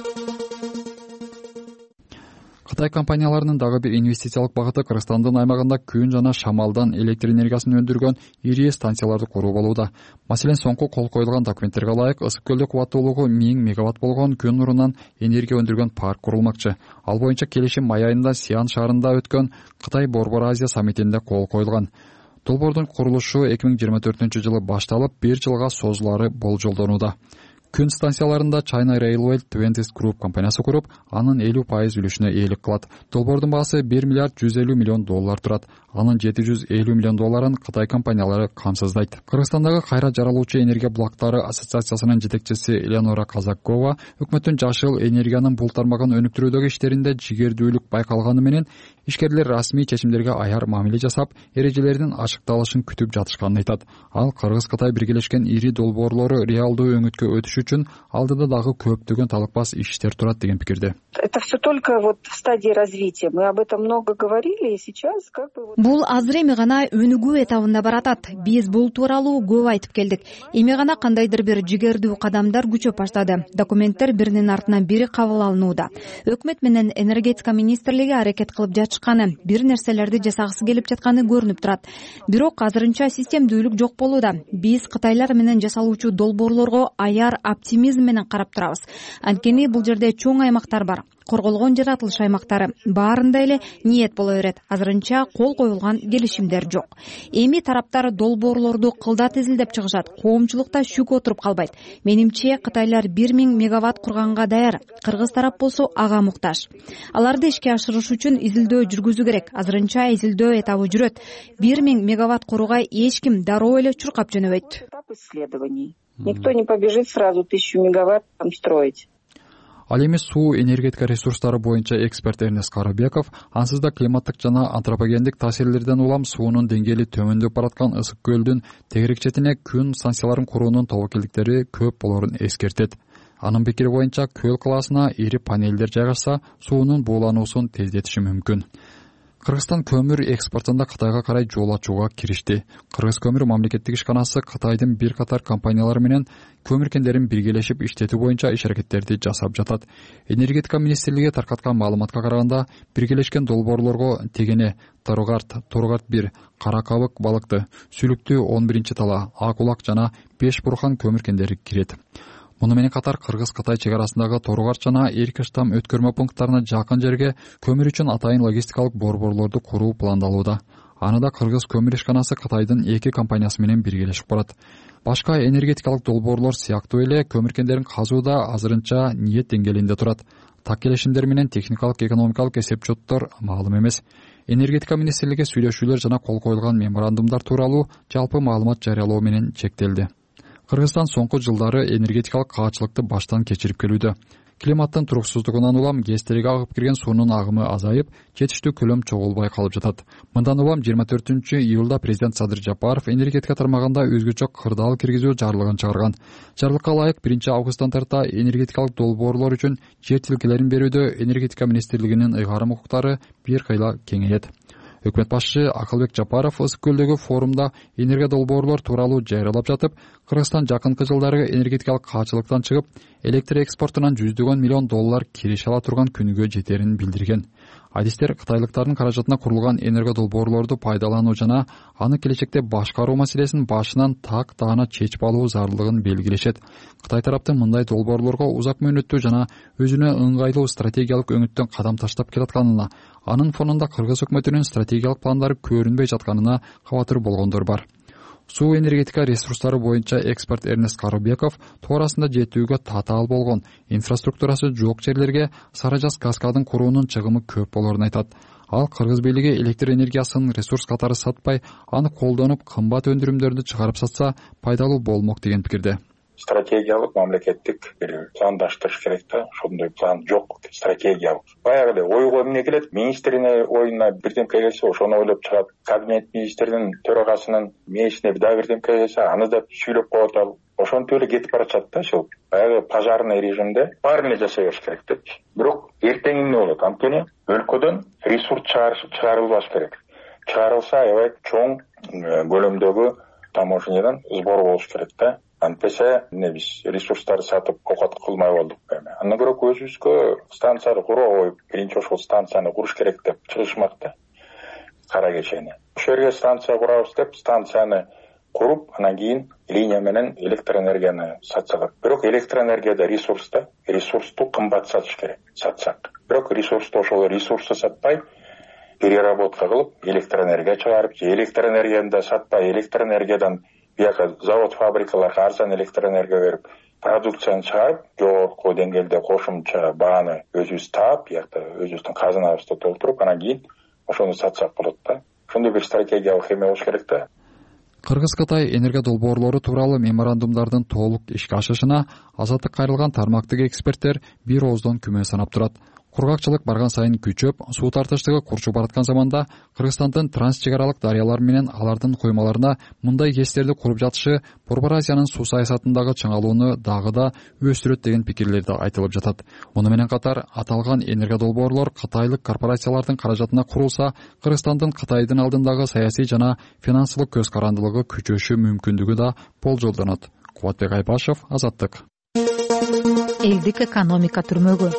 Кытай компанияларынын дагы бир инвестициялык багыты Кыргызстандын аймагында күн жана шамалдан электр энергиясын өндүргөн ири станцияларды куруу болууда. Маселен, соңку кол коюлган документтерге ылайык, Ысык көлдө кубаттуулугу миң мегаватт болгон күн нурунан энергия өндүргөн парк курулмакчы. Ал боюнча келишим май айында Сиан шаарында өткөн Кытай Борбор Азия саммитинде кол коюлган. Долбоордун курулушу эки миң жыйырма төртүнчү жылы башталып, бир жылга созулары болжолдонууда. Күн станцияларында China Railway двадцать Group компаниясы куруп, анын элүү пайыз үлүшүнө ээлик кылат. Долбоордун баасы бир миллиард жүз элүү миллион доллар турат. Анын жети жүз элүү миллион долларын Кытай компаниялары камсыздайт. Кыргызстандагы кайра жаралуучу энергия булактары ассоциациясынын жетекчиси Элеонора Казакова өкмөттүн жашыл энергиянын бул тармагын өнүктүрүүдөгү иштеринде жигердүүлүк байкалганы менен ишкерлер расмий чечимдерге аяр мамиле жасап, эрежелердин ачыкталышын күтүп жатышканын айтат. Ал Кыргыз-Кытай биргелешкен ири долбоорлору реалдуу өңүткө өтүш үчүн алдыда дагы көптөгөн талыкпас иштер турат деген пикирде. Это все только вот в стадии развития. Мы об этом много говорили, и сейчас как бы... Бул азыр эми гана өнүгүү этабында баратат. Биз бул тууралуу көп айтып келдик. Эми гана кандайдыр бир жигердүү кадамдар күчөп баштады. Документтер биринин артынан бири кабыл алынууда. Өкмөт менен энергетика министрлиги аракет кылып жатышканы, бир нерселерди жасагысы келип жатканы көрүнүп турат. Бирок азырынча системдүүлүк жок болууда. Биз кытайлар менен жасалуучу долбоорлорго аяр оптимизм менен карап турабыз. Анткени бул жерде чоң аймактар бар. Корголгон жаратылыш аймактары баарында эле ниет боло берет. Азырынча кол коюлган келишимдер жок. Эми тараптар долбоорлорду кылдат изилдеп чыгышат. Коомчулукта шүк отуруп калбайт. Менимче Кытайлар бир миң мегаватт курганга даяр. Кыргыз тарап болсо ага муктаж. Аларды ишке ашырыш үчүн изилдөө жүргүзүү керек. Азырынча изилдөө этабы жүрөт. бир миң мегаватт курууга эч ким дароо эле чуркап жөнөбөйт. Никто не побежит сразу тысячу мегаватт там строить. Ал эми суу энергетика ресурстары боюнча эксперт Эрнест Карабеков ансыз да климаттык жана антропогендик таасирлерден улам суунун деңгээли төмөндөп бараткан Ысык көлдүн тегерек четине күн станцияларын куруунун тобокелдиктери көп болорун эскертет. Анын пикири боюнча көл калаасына ири панелдер жайгашса, суунун буулануусун тездетиши мүмкүн. Кыргызстан көмүр экспортунда Кытайга карай жол ачууга киришти. Кыргыз көмүр мамлекеттик ишканасы Кытайдын бир катар компаниялары менен көмүр кендерин биргелешип иштетүү боюнча иш-аракеттерди жасап жатат. Энергетика министрлиги таркаткан маалыматка караганда, биргелешкен долбоорлорго Тегене, Торгарт, Торгарт бир, Каракабык балыкты, Сүлүктүү он биринчи тала, Ак улак жана Беш Бурхан көмүр кендери кирет. Муну менен катар Кыргыз Кытай чек арасындагы Торугарт жана Эркиштам өткөрмө пункттарына жакын жерге көмүр үчүн атайын логистикалык борборлорду куруу пландалууда. Аны да Кыргыз көмүр ишканасы Кытайдын эки компаниясы менен биргелешип барат. Башка энергетикалык долбоорлор сыяктуу эле көмүр кендерин казууда азырынча ниет деңгээлинде турат. Так келишимдер менен техникалык экономикалык эсепчоттор маалым эмес. Энергетика министрлиги сүйлөшүүлөр жана кол коюлган меморандумдар тууралуу жалпы маалымат жарыялоо менен чектелди. Кыргызстан соңку жылдары энергетикалык каачылыкты баштан кечирип келүүдө. Климаттын туруксуздугунан улам ГЭСтерге агып кирген суунун агымы азайып, жетиштүү көлөм чогулбай калып жатат. Мындан улам жыйырма төртүнчү июлда президент Садыр Жапаров энергетика тармагында өзгөчө кырдаал киргизүү жарлыгын чыгарган. Жарлыкка ылайык биринчи августтан тарта энергетикалык долбоорлор үчүн жер тилкелерин берүүдө энергетика министрлигинин ыйгарым укуктары бир кыйла кеңейет. Өкмөт башчы Акылбек Жапаров Ысык көлдөгү форумда энергия долбоорлор тууралуу жайралап жатып, Кыргызстан жакынкы жылдары энергетикалык каачылыктан чыгып, электр экспортунан жүздөгөн миллион доллар кириш ала турган күнгө жетерин билдирген. Адистер кытайлыктардын каражатына курулган энергия долбоорлорду пайдалануу жана аны келечекте башкаруу маселесин башынан так даана чечип алуу зарылдыгын белгилешет. Кытай тараптын мындай долбоорлорго узак мөөнөттүү жана өзүнө ыңгайлуу стратегиялык өңүттөн кадам таштап келатканына, анын фонунда Кыргыз өкмөтүнүн стратегиялык пландары көрүнбөй жатканына кабатыр болгондор бар. Суу энергетика ресурстары боюнча эксперт Эрнест Карыбеков туурасында жетүүгө татаал болгон, инфраструктурасы жок жерлерге Сарыжаз каскадын куруунун чыгымы көп болорун айтат. Ал Кыргыз бийлиги электр энергиясын ресурс катары сатпай, аны колдонуп кымбат өндүрүмдөрдү чыгарып сатса пайдалуу болмок деген пикирде. Стратегиялык мамлекеттик бир пландаштырыш керек да, ошондой план жок, стратегиялык. Баягы эле ойго эмне келет, министрине оюна бирдемке келсе, ошону ойлоп чыгат. Кабинет министринин төрагасынын мээсине дагы бирдемке келсе, аны да сүйлөп коет ал. Ошентип эле кетип баратат да, ошол баягы пожарный режимде баарын эле жасай бериш керек депчи. Бирок эртең эмне болот? Анткени өлкөдөн ресурс чыгарылбаш керек. Чыгарылса, аябай чоң көлөмдөгү таможнядан сбор болуш керек да. Антесе эмне биз ресурстарды сатып окат кылмай болдук эми. Андан көрө өзүбүзгө станцияны куруп коюп, биринчи ошол станцияны куруш керек деп чыгышмак да. Кара кечени. Ошол жерге станция курабыз деп, станцияны куруп, анан кийин линия менен электр энергияны сатсак. Бирок электр энергияда ресурс да, ресурсту кымбат сатыш керек, сатсак. Бирок ресурсту ошол ресурсту сатпай, переработка кылып, электр энергия чыгарып, же электр энергияны да сатпай, электр энергиядан бияка завод фабрикаларга арзан электр энергия берип, продукцияны чыгарып, жогорку деңгээлде кошумча бааны өзүбүз таап, биякта өзүбүздүн казынабызды толтуруп, анан кийин ошону сатсак болот да. Ошондой бир стратегиялык эме болуш керек да. Кыргыз-Кытай энергия долбоорлору тууралуу меморандумдардын толук ишке ашышына азаттык кайрылган тармактагы эксперттер бир ооздон күмө санап турат. Кургакчылык барган сайын күчөп, суу тартыштыгы курчуп бараткан заманда Кыргызстандын транс чек аралык дарыялар менен алардын коймаларына мындай ГЭСтерди куруп жатышы Борбор Азиянын суу саясатындагы чыңалууну дагы да өстүрөт деген пикирлер да айтылып жатат. Муну менен катар аталган энергия долбоорлор кытайлык корпорациялардын каражатына курулса, Кыргызстандын Кытайдын алдындагы саясий жана финансылык көз карандылыгы күчөшү мүмкүндүгү да болжолдонот. Кубатбек Айпашев, Азаттык. Элдик экономика түрмөгү.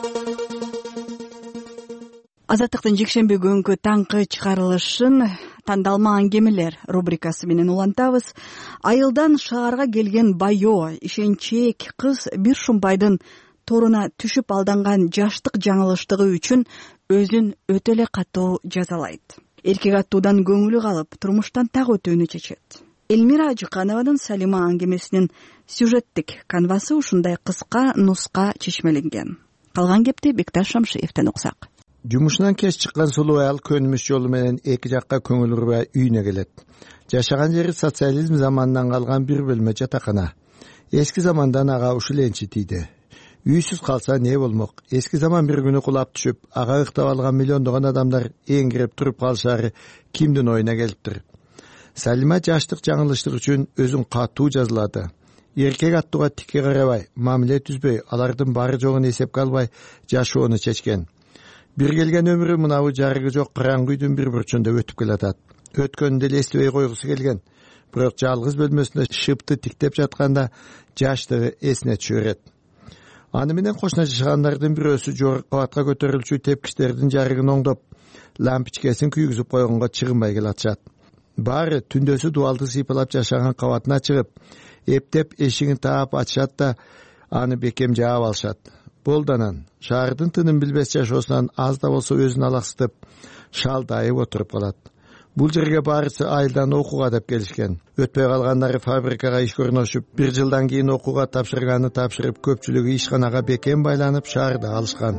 Азаттыктын жекшемби күнгү таңкы чыгарылышын тандалма аңгемелер рубрикасы менен улантабыз. Айылдан шаарга келген байоо, ишенчээк кыз бир шумбайдын торуна түшүп алданган жаштык жаңылыштыгы үчүн өзүн өтө эле катуу жазалайт. Эркек аттуудан көңүлү калып, турмуштан так өтүүнү чечет. Элмира Ажыканованын Салима аңгемесинин сюжеттик канвасы ушундай кыска нуска чечмеленген. Калган кепти Бекташ Шамшиевден уксак. Жумушунан кеч чыккан сулуу аял көнүмүш жолу менен эки жакка көңүл урбай үйүнө келет. Жашаган жери социализм заманынан калган бир бөлмө жатакана. Эски замандан ага ушул энчи тийди. Үйсүз калса не болмок? Эски заман бир күнү кулап түшүп, ага ыктап алган миллиондогон адамдар эңгирип туруп калышары кимдин оюна келиптир? Салима жаштык жаңылыштык үчүн өзүн катуу жазалады. Эркек аттууга тикке карабай, мамиле түзбөй, алардын баары жогун эсепке албай жашоону чечкен. Бир келген өмүрү мынабу жарыгы жок караңгы үйдүн бир бурчунда өтүп келатат. Өткөнүндө эле эстебей койгусу келген. Бирок жалгыз бөлмөсүндө шыпты тиктеп жатканда жаштыгы эсине түшө берет. Аны менен кошуна жашагандардын бирөөсү жогорку кабатка көтөрүлчү тепкичтердин жарыгын оңдоп, лампичкесин күйгүзүп койгонго чыгынбай келатышат. Баары түндөсү дубалды сыйпалап жашаган кабатына чыгып, эптеп эшигин таап ачышат да, аны бекем жаап алышат. Болданан шаардын тынын билбес жашоосунан аз да болсо өзүн алаксытып шалдайып отуруп калат. Бул жерге баарысы айылдан окууга деп келишкен. Өтпөй калгандары фабрикага ишке орношуп, бир жылдан кийин окууга тапшырганы тапшырып, көпчүлүгү ишканага бекем байланып шаарда алышкан.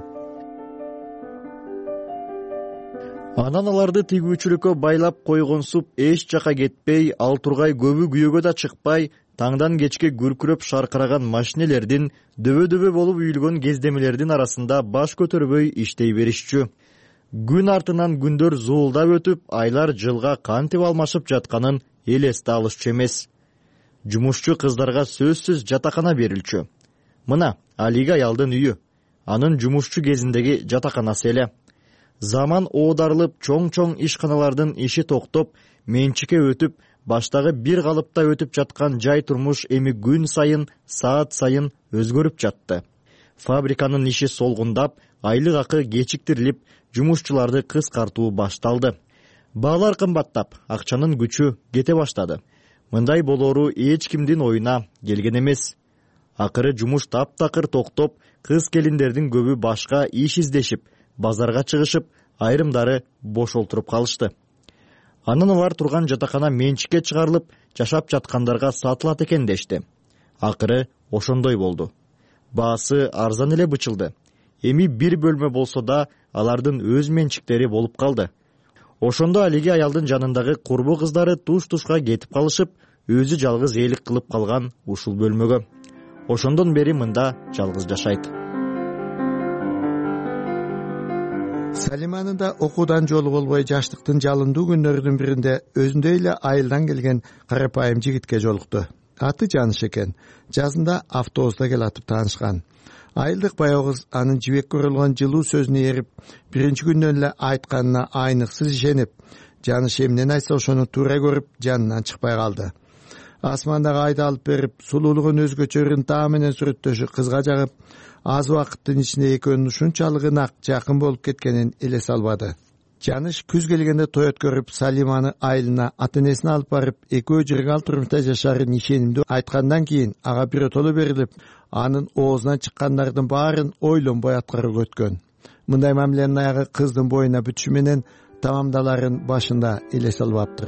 Анан аларды тигүүчүлүккө байлап койгонсуп эч жака кетпей, ал тургай көбү күйөөгө да чыкпай, таңдан кечке күркүрөп шаркыраган машинелердин, дөбө-дөбө болуп үйүлгөн кездемелердин арасында баш көтөрбөй иштей беришчү. Күн артынан күндөр зуулдап өтүп, айлар жылга кантип алмашып жатканын элесте алышчу эмес. Жумушчу кыздарга сөзсүз жатакана берилчү. Мына алиги аялдын үйү, анын жумушчу кезиндеги жатаканасы эле. Заман оодарылып, чоң-чоң ишканалардын иши токтоп, менчикке өтүп, баштагы бир калыпта өтүп жаткан жай турмуш эми күн сайын, саат сайын өзгөрүп жатты. Фабриканын иши солгундап, айлык акы кечиктирилип, жумушчуларды кыскартуу башталды. Баалар кымбаттап, акчанын күчү кете баштады. Мындай болоору эч кимдин оюна келген эмес. Акыры жумуш таптакыр токтоп, кыз келиндердин көбү башка иш издешип, базарга чыгышып, айрымдары бош олтуруп калышты. Анан алар турган жатакана менчикке чыгарылып, жашап жаткандарга сатылат экен дешти. Акыры ошондой болду. Баасы арзан эле бычылды. Эми бир бөлмө болсо да алардын өз менчиктери болуп калды. Ошондо алиги аялдын жанындагы курбу кыздары туш-тушка кетип калышып, өзү жалгызээлик кылып калган ушул бөлмөгө. Ошондон бери мында жалгыз жашайт. Салиманын да окуудан жолу болбой жаштыктын жалындуу күннөрүнүн биринде өзүндөй эле айылдан келген карапайым жигитке жолукту. Аты Жаныш экен. Жазында автобуста келатып таанышкан. Айылдык баягы кыз анын жибек көрүлгөн жылуу сөзүнө эрип, биринчи күндөн эле айтканына айныксыз ишенип, Жаныш эмнени айтса ошону туура көрүп, жанынан чыкпай калды. Асмандагы айды алып берип, сулуулугун өзгөчө ырымтаа менен сүрөттөшү кызга жагып, аз убакыттын ичинде экөөнүн ушунчалык ынак, жакын болуп кеткенин элесе албады. Жаныш күз келгенде той өткөрүп, Салиманы айылына ата-энесине алып барып, экөө жыргал турмушта жашарын ишенимдүү айткандан кийин ага биротоло берилип, анын оозунан чыккандардын баарын ойлонбой аткарууга өткөн. Мындай мамиленин аягы кыздын боюна бүтүшү менен тамамдаларын башында элесе албаптыр.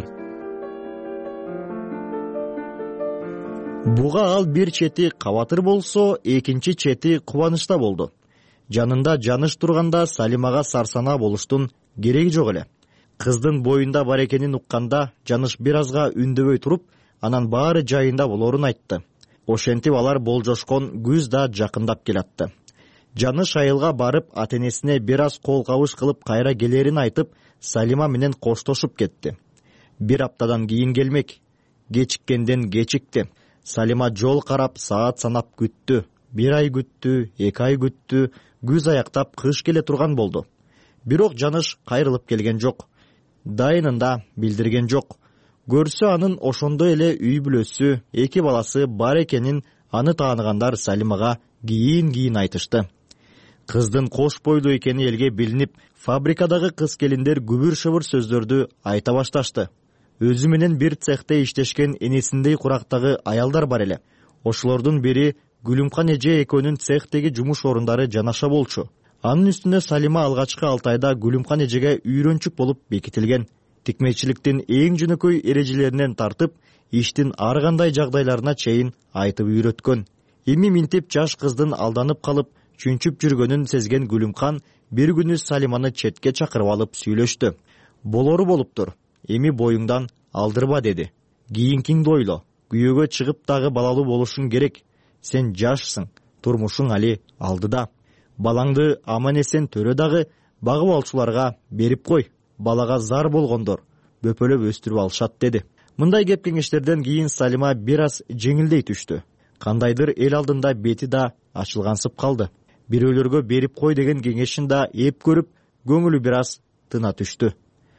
Буга ал бир чети кабатыр болсо, экинчи чети кубанычта болду. Жанында Жаныш турганда Салимага сарсана болуштун кереги жок эле. Кыздын боюнда бар экенин укканда Жаныш бир азга үндөбөй туруп, анан баары жайында болоорун айтты. Ошентип алар болжошкон күз да жакындап келатты. Жаныш айылга барып, ата-энесине бир аз кол кабыш кылып кайра келерин айтып, Салима менен коштошуп кетти. Бир аптадан кийин келмек. Кечиккенден кечикти. Салима жол карап, саат санап күттү. Бир ай күттү, эки ай күттү, күз аяктап кыш келе турган болду. Бирок Жаныш кайрылып келген жок. Дайынында билдирген жок. Көрсө анын ошондой эле үй бүлөсү, эки баласы бар экенин аны тааныгандар Салимага кийин-кийин айтышты. Кыздын кош бойлуу экени элге билинип, фабрикадагы кыз келиндер күбүр-шыбыр сөздөрдү айта башташты. Өзү менен бир цехте иштешкен энесиндей курактагы аялдар бар эле. Ошолордун бири Гүлүмкан эже экөөнүн цехтеги жумуш орундары жанаша болчу. Анын үстүнө Салима алгачкы алты айда Гүлүмкан эжеге үйрөнчүк болуп бекитилген. Тикмечиликтин эң жөнөкөй эрежелеринен тартып, иштин ар кандай жагдайларына чейин айтып үйрөткөн. Эми минтип жаш кыздын алданып калып, чүнчүп жүргөнүн сезген Гүлүмкан бир күнү Салиманы четке чакырып алып сүйлөштү. Болору болуптур. Эми боюңдан алдырба деди. Кийинкиңди ойло. Күйөөгө чыгып дагы балалуу болушуң керек. Сен жашсың, турмушуң али алдыда. Балаңды аман-эсен төрө дагы багып алчуларга берип кой. Балага зар болгондор бөпөлөп өстүрүп алышат деди. Мындай кеп кеңештерден кийин Салима бир аз жеңилдей түштү. Кандайдыр эл алдында бети да ачылгансып калды. Бирөөлөргө берип кой деген кеңешин да эп көрүп, көңүлү бир аз тына түштү.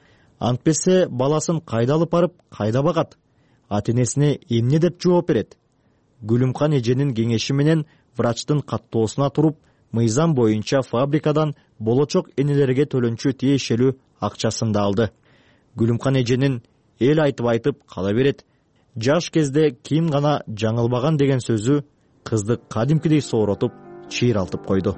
Антпесе баласын кайда алып барып, кайда багат? Ата-энесине эмне деп жооп берет? Гүлүмкан эженин кеңеши менен врачтын каттоосуна туруп, мыйзам боюнча фабрикадан болочок энелерге төлөнчү тиешелүү акчасын да алды. Гүлүмкан эженин эл айтып айтып кала берет. Жаш кезде ким гана жаңылбаган деген сөзү кызды кадимкидей сооротуп чыйралтып койду.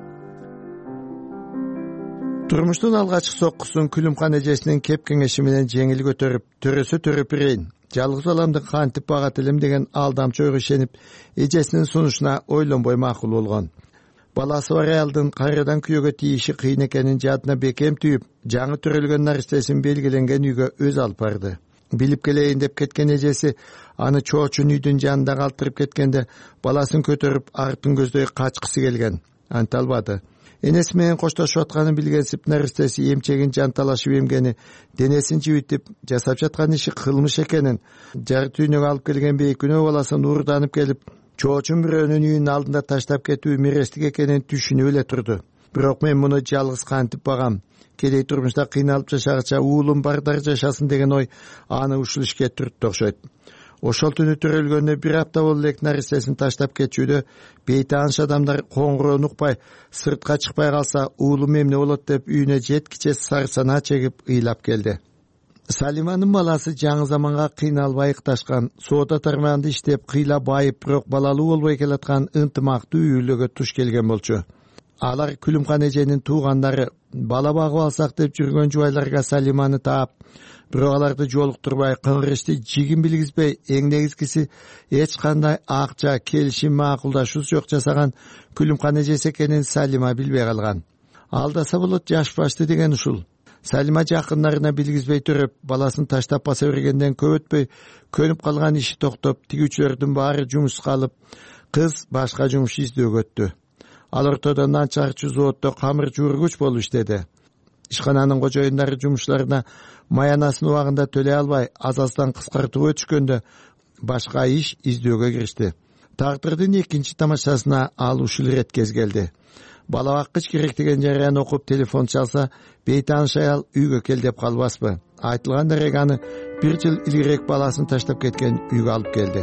Турмуштун алгачкы соккусун Күлүмкан эжесинин кеп кеңеши менен жеңил көтөрүп, төрөсө төрөп берейин. Жалгыз баламды кантип багат элем деген алдамчы ойго ишенип, эжесинин сунушуна ойлонбой макул болгон. Баласы бар аялдын кайрадан күйөөгө тийиши кыйын экенин жадына бекем түйүп, жаңы төрөлгөн наристесин белгиленген үйгө өз алып барды. Билип келейин деп кеткен эжеси аны чоочун үйдүн жанында калтырып кеткенде баласын көтөрүп артын көздөй качкысы келген. Анта албады. Энеси менен коштошуп атканын билгенсип наристеси эмчегин жанталашып эмгени, денесин жибитип жасап жаткан иши кылмыш экенин, жар түйнөгө алып келген бейкүнөө баласын уурданып келип, чоочун бирөөнүн үйүнүн алдында таштап кетүү мирестик экенин түшүнүп эле турду. Бирок мен муну жалгыз кантип багам? Кедей турмушта кыйналып жашагача уулум бардар жашасын деген ой аны ушул ишке түрттү окшойт. Ошол түнү төрөлгөнүнө бир апта болуп элек наристесин таштап кетчүдө бейтааныш адамдар коңгуроон укпай, сыртка чыкпай калса уулум эмне болот деп үйүнө жеткиче сарсанаа чегип ыйлап келди. Салиманын баласы жаңы заманга кыйналбай ыкташкан, соода тармагында иштеп кыйла байып, бирок балалуу болбой келаткан ынтымактуу үйлөгө туш келген болчу. Алар Күлүмкан эженин туугандары, бала багып алсак деп жүргөн жубайларга Салиманы таап, бирок аларды жолуктурбай, кыңгырышты жигин билгизбей, эң негизгиси эч кандай акча, келишим, макулдашуу жок жасаган Күлүмкан эжеси экенин Салима билбей калган. Алдаса болот жаш башты деген ушул. Салима жакындарына билгизбей төрөп, баласын таштап баса бергенден көп өтпөй, көнүп калган иши токтоп, тигүүчүлөрдүн баары жумушка алып, кыз башка жумуш издөөгө өттү. Ал ортодо нан чыгарчу заводдо камыр жуургуч болуп иштеди. Ишкананын кожоюндары жумушларына маянасын убагында төлөй албай, аз-аздан кыскартууга өтүшкөндө башка иш издөөгө киришти. Тагдырдын экинчи тамашасына ал ушул ирет кез келди. Бала баккыч керек деген жарыяны окуп телефон чалса, бейтааныш аял үйгө кел деп калбаспы. Айтылган дарек аны бир жыл илгерээк баласын таштап кеткен үйгө алып келди.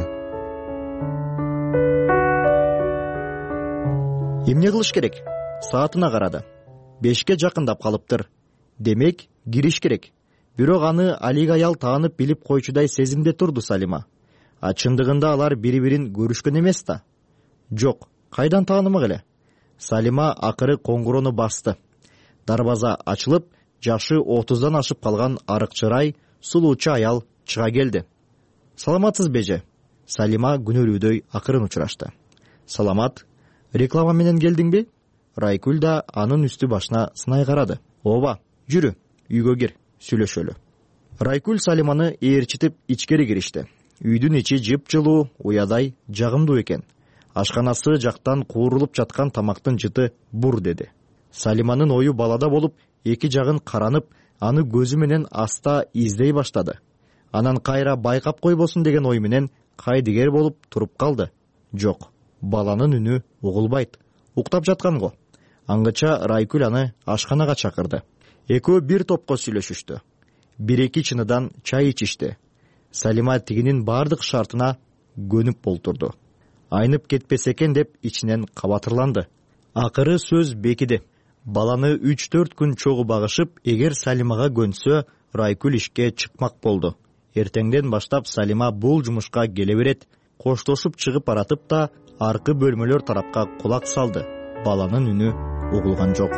Эмне кылыш керек? Саатына карады. Бешке жакындап калыптыр. Демек, кириш керек. Бирок аны алик аял таанып билип койчудай сезимде турду Салима. А чындыгында алар бири-бирин көрүшкөн эмес да. Жок, кайдан таанымак эле? Салима акыры коңгурону басты. Дарбаза ачылып, жашы отуздан ашып калган арыкчырай, сулуучу аял чыга келди. Саламатсыз беже? Салима күнөөлүүдөй акырын учурашты. Саламат. Реклама менен келдиңби? Райкүл да анын үстү башына сынай карады. Ооба, жүрү, үйгө кир, сүйлөшөлү. Райкүл Салиманы ээрчитип ичкери киришти. Үйдүн ичи жыпжылуу, уядай, жагымдуу экен. Ашканасы жактан куурулуп жаткан тамактын жыты бур деди. Салиманын ою балада болуп, эки жагын каранып, аны көзү менен аста издей баштады. Анан кайра байкап койбосун деген ой менен кайдыгер болуп туруп калды. Жок, баланын үнү угулбайт. Уктап жаткан го. Аңгыча Райкүл аны ашканага чакырды. Экөө бир топко сүйлөшүштү. Бир-эки чыныдан чай ичишти. Салима тигинин бардык шартына көнүп болтурду. Айнып кетпесе экен деп ичинен кабатырланды. Акыры сөз бекиди. Баланы үч-төрт күн чогуу багышып, эгер Салимага көнсө, Райкүл ишке чыкмак болду. Эртеңден баштап Салима бул жумушка келе берет. Коштошуп чыгып баратып да аркы бөлмөлөр тарапка кулак салды. Баланын үнү угулган жок.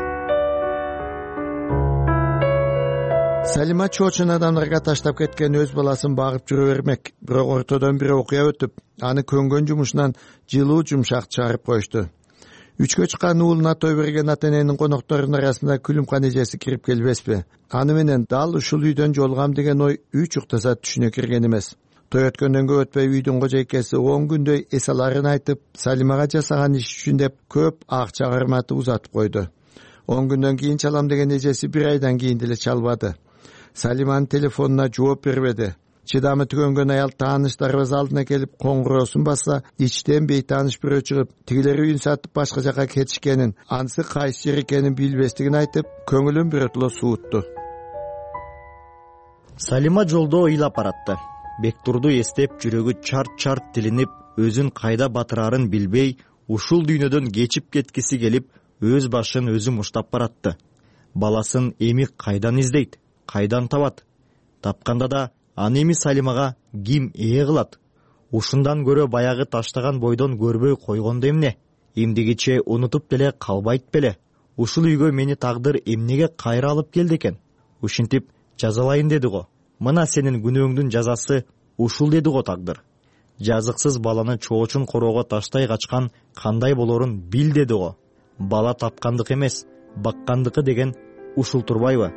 Салима чоочун адамдарга таштап кеткен өз баласын багып жүрө бермек. Бирок ортодон бир окуя өтүп, аны көнгөн жумушунан жылуу жумшак чыгарып коюшту. Үчкө чыккан уулуна той берген ата-эненин конокторунун арасында Күлүмкан эжеси кирип келбеспи? Аны менен дал ушул үйдөн жолугам деген ой үч уктаса түшүнө кирген эмес. Той өткөндөн көп өтпөй үйдүн кожойкеси он күндөй эс аларын айтып, Салимага жасаган иш үчүн деп көп акча карматып узатып койду. он күндөн кийин чалам деген эжеси бир айдан кийин деле чалбады. Салиманын телефонуна жооп бербеди. Чыдамы түгөнгөн аял тааныш дарбаза алдына келип коңгуроосун басса, ичтен бейтааныш бирөө чыгып, тигилер үйүн сатып башка жака кетишкенин, анысы кайсы жер экенин билбестигин айтып, көңүлүн биротоло суутtu. Салима жолдо ыйлап баратты. Бектурду эстеп, жүрөгү чарт-чарт тилинип, өзүн кайда батырарын билбей, ушул дүйнөдөн кечип кеткиси келип, өз башын өзү муштап баратты. Баласын эми кайдан издейт, кайдан табат? Тапканда да аны эми Салимага ким ээ кылат? ушундан көрө баягы таштаган бойдон көрбөй койгондо эмне? Эмдигиче унутуп деле калбайт беле? Ушул үйгө мени тагдыр эмнеге кайра алып келди экен? Ушинтип жазалайын деди го. Мына сенин күнөөңдүн жазасы ушул деди го тагдыр. Жазыксыз баланы чоочун короого таштай качкан кандай болорун бил деди го. Бала тапкандык эмес, баккандыкы деген ушул турбайбы?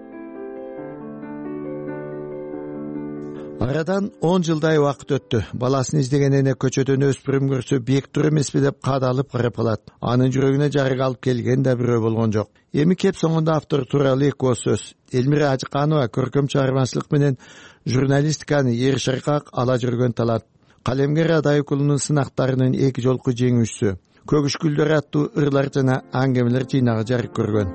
Арадан он жылдай убакыт өттү. Баласын издеген эне көчөдөн өспүрүм көрсө бийиктүр эмеспи деп каадалып карап калат. Анын жүрөгүнө жарык алып келген да бирөө болгон жок. Эми кеп соңунда автор тууралуу эки ооз сөз. Элмира Ажыканова көркөм чыгармачылык менен журналистиканы эр шыркак ала жүргөн талант. Калемгер Адай укулунун сынактарынын эки жолку жеңүүчүсү. Көгүш гүлдөр аттуу ырлар жана аңгемелер жыйнагы жарык көргөн.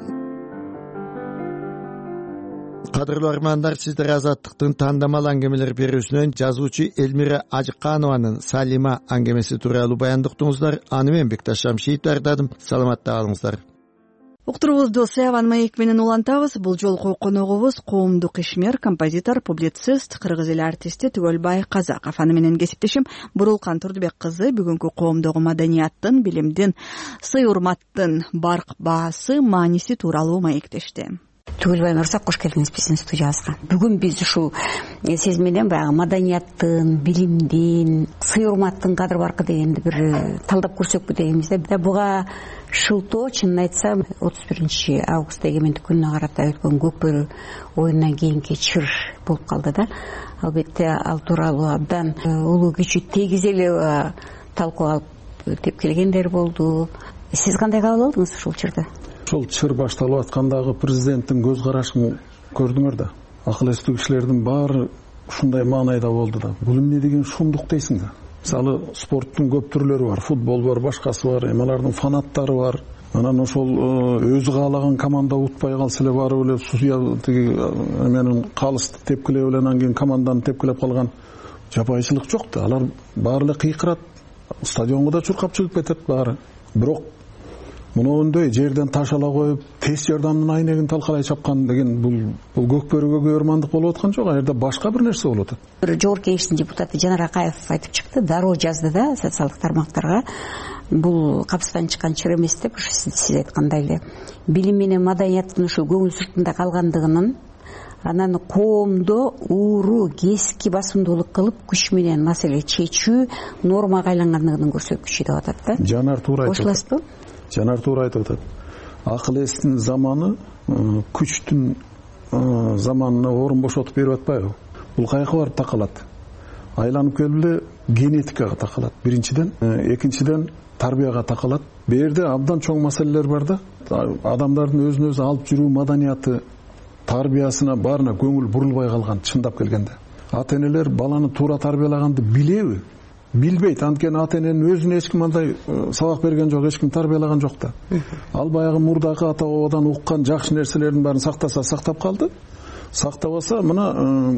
Кадырлуу армандар, сиздер Азаттыктын тандамал аңгемелер берүүсүнөн жазуучу Элмира Ажыканованын Салима аңгемеси тууралуу баяндыктыңыздар. Аны мен Бекташ Шамшиев даярдадым. Саламатта калыңыздар. Уктуруубузду Севан маек менен улантабыз. Бул жолку коногубуз коомдук ишмер, композитор, публицист, кыргыз эли артисти Түгөлбай Казаков. Аны менен кесиптешим Бурулкан Турдубек кызы бүгүнкү коомдогу маданияттын, билимдин, сый-урматтын барк баасы, мааниси тууралуу маектешти. Түгөлбай мырза, кош келдиңиз биздин студиябызга. Бүгүн биз ушул сиз менен баягы маданияттын, билимдин, сый-урматтын кадыр баркы дегенди бир талдап көрсөкпү дегенбиз да. Буга шылтоо, чынын айтсам, отуз биринчи августта эгемендик күнүнө карата өткөн Көкбөрү оюнунан кийинки чыр болуп калды да. Албетте ал тууралуу абдан улуу күчү тегиз эле талкуу алып деп келгендер болду. Сиз кандай кабыл алдыңыз ушул чырды? Ошол чыр башталып аткандагы президенттин көз карашын көрдүңөр да. Акыл эстүү кишилердин баары ушундай маанайда болду да. Бул эмне деген шумдук дейсиң да. Мисалы, спорттун көп түрлөрү бар, футбол бар, башкасы бар, эми алардын фанаттары бар. Анан ошол өзү каалаган команда утпай калса эле барып эле судья тиги менин калысты тепкилеп эле анан кийин команданы тепкилеп калган жапайчылык жок да. Алар баары эле кыйкырат. Стадионго да чуркап чыгып кетет баары. Бирок мындай жерден таш ала коюп, тез жардамдын айнегин талкалай чапкан деген бул бул Көкбөрүгө көөрмандык болуп аткан жок, а жерде башка бир нерсе болуп атат. Жогорку кеңештин депутаты Жанар Акаев айтып чыкты, дароо жазды да социалдык тармактарга. Бул капыстан чыккан чыр эмес деп, сиз айткандай эле билим менен маданияттын ушул көңүл сыртында калгандыгынын, анан коомдо ууру кески басымдуулук кылып күч менен маселе чечүү нормага айлангандыгынын көрсөткүчү деп атат да. Жанар туура айтып атат. Кошуласызбы? Жанар туура айтып атат. Акыл эстин заманы күчтүн заманына орун бошотуп берип атпайбы? Бул каяка барып такалат? Айланып келип эле генетикага такалат. Биринчиден, экинчиден тарбияга такалат. Бу жерде абдан чоң маселелер бар да. Адамдардын өзүн өзү алып жүрүү маданияты, тарбиясына баарына көңүл бурулбай калган, чындап келгенде. Ата-энелер баланы туура тарбиялаганды билеби? Билбейт. Анткени ата-эненин өзүнө эч ким андай сабак берген жок, эч ким тарбиялаган жок да. Ал баягы мурдагы ата бабадан уккан жакшы нерселердин баарын сактаса сактап калды. Сактабаса мына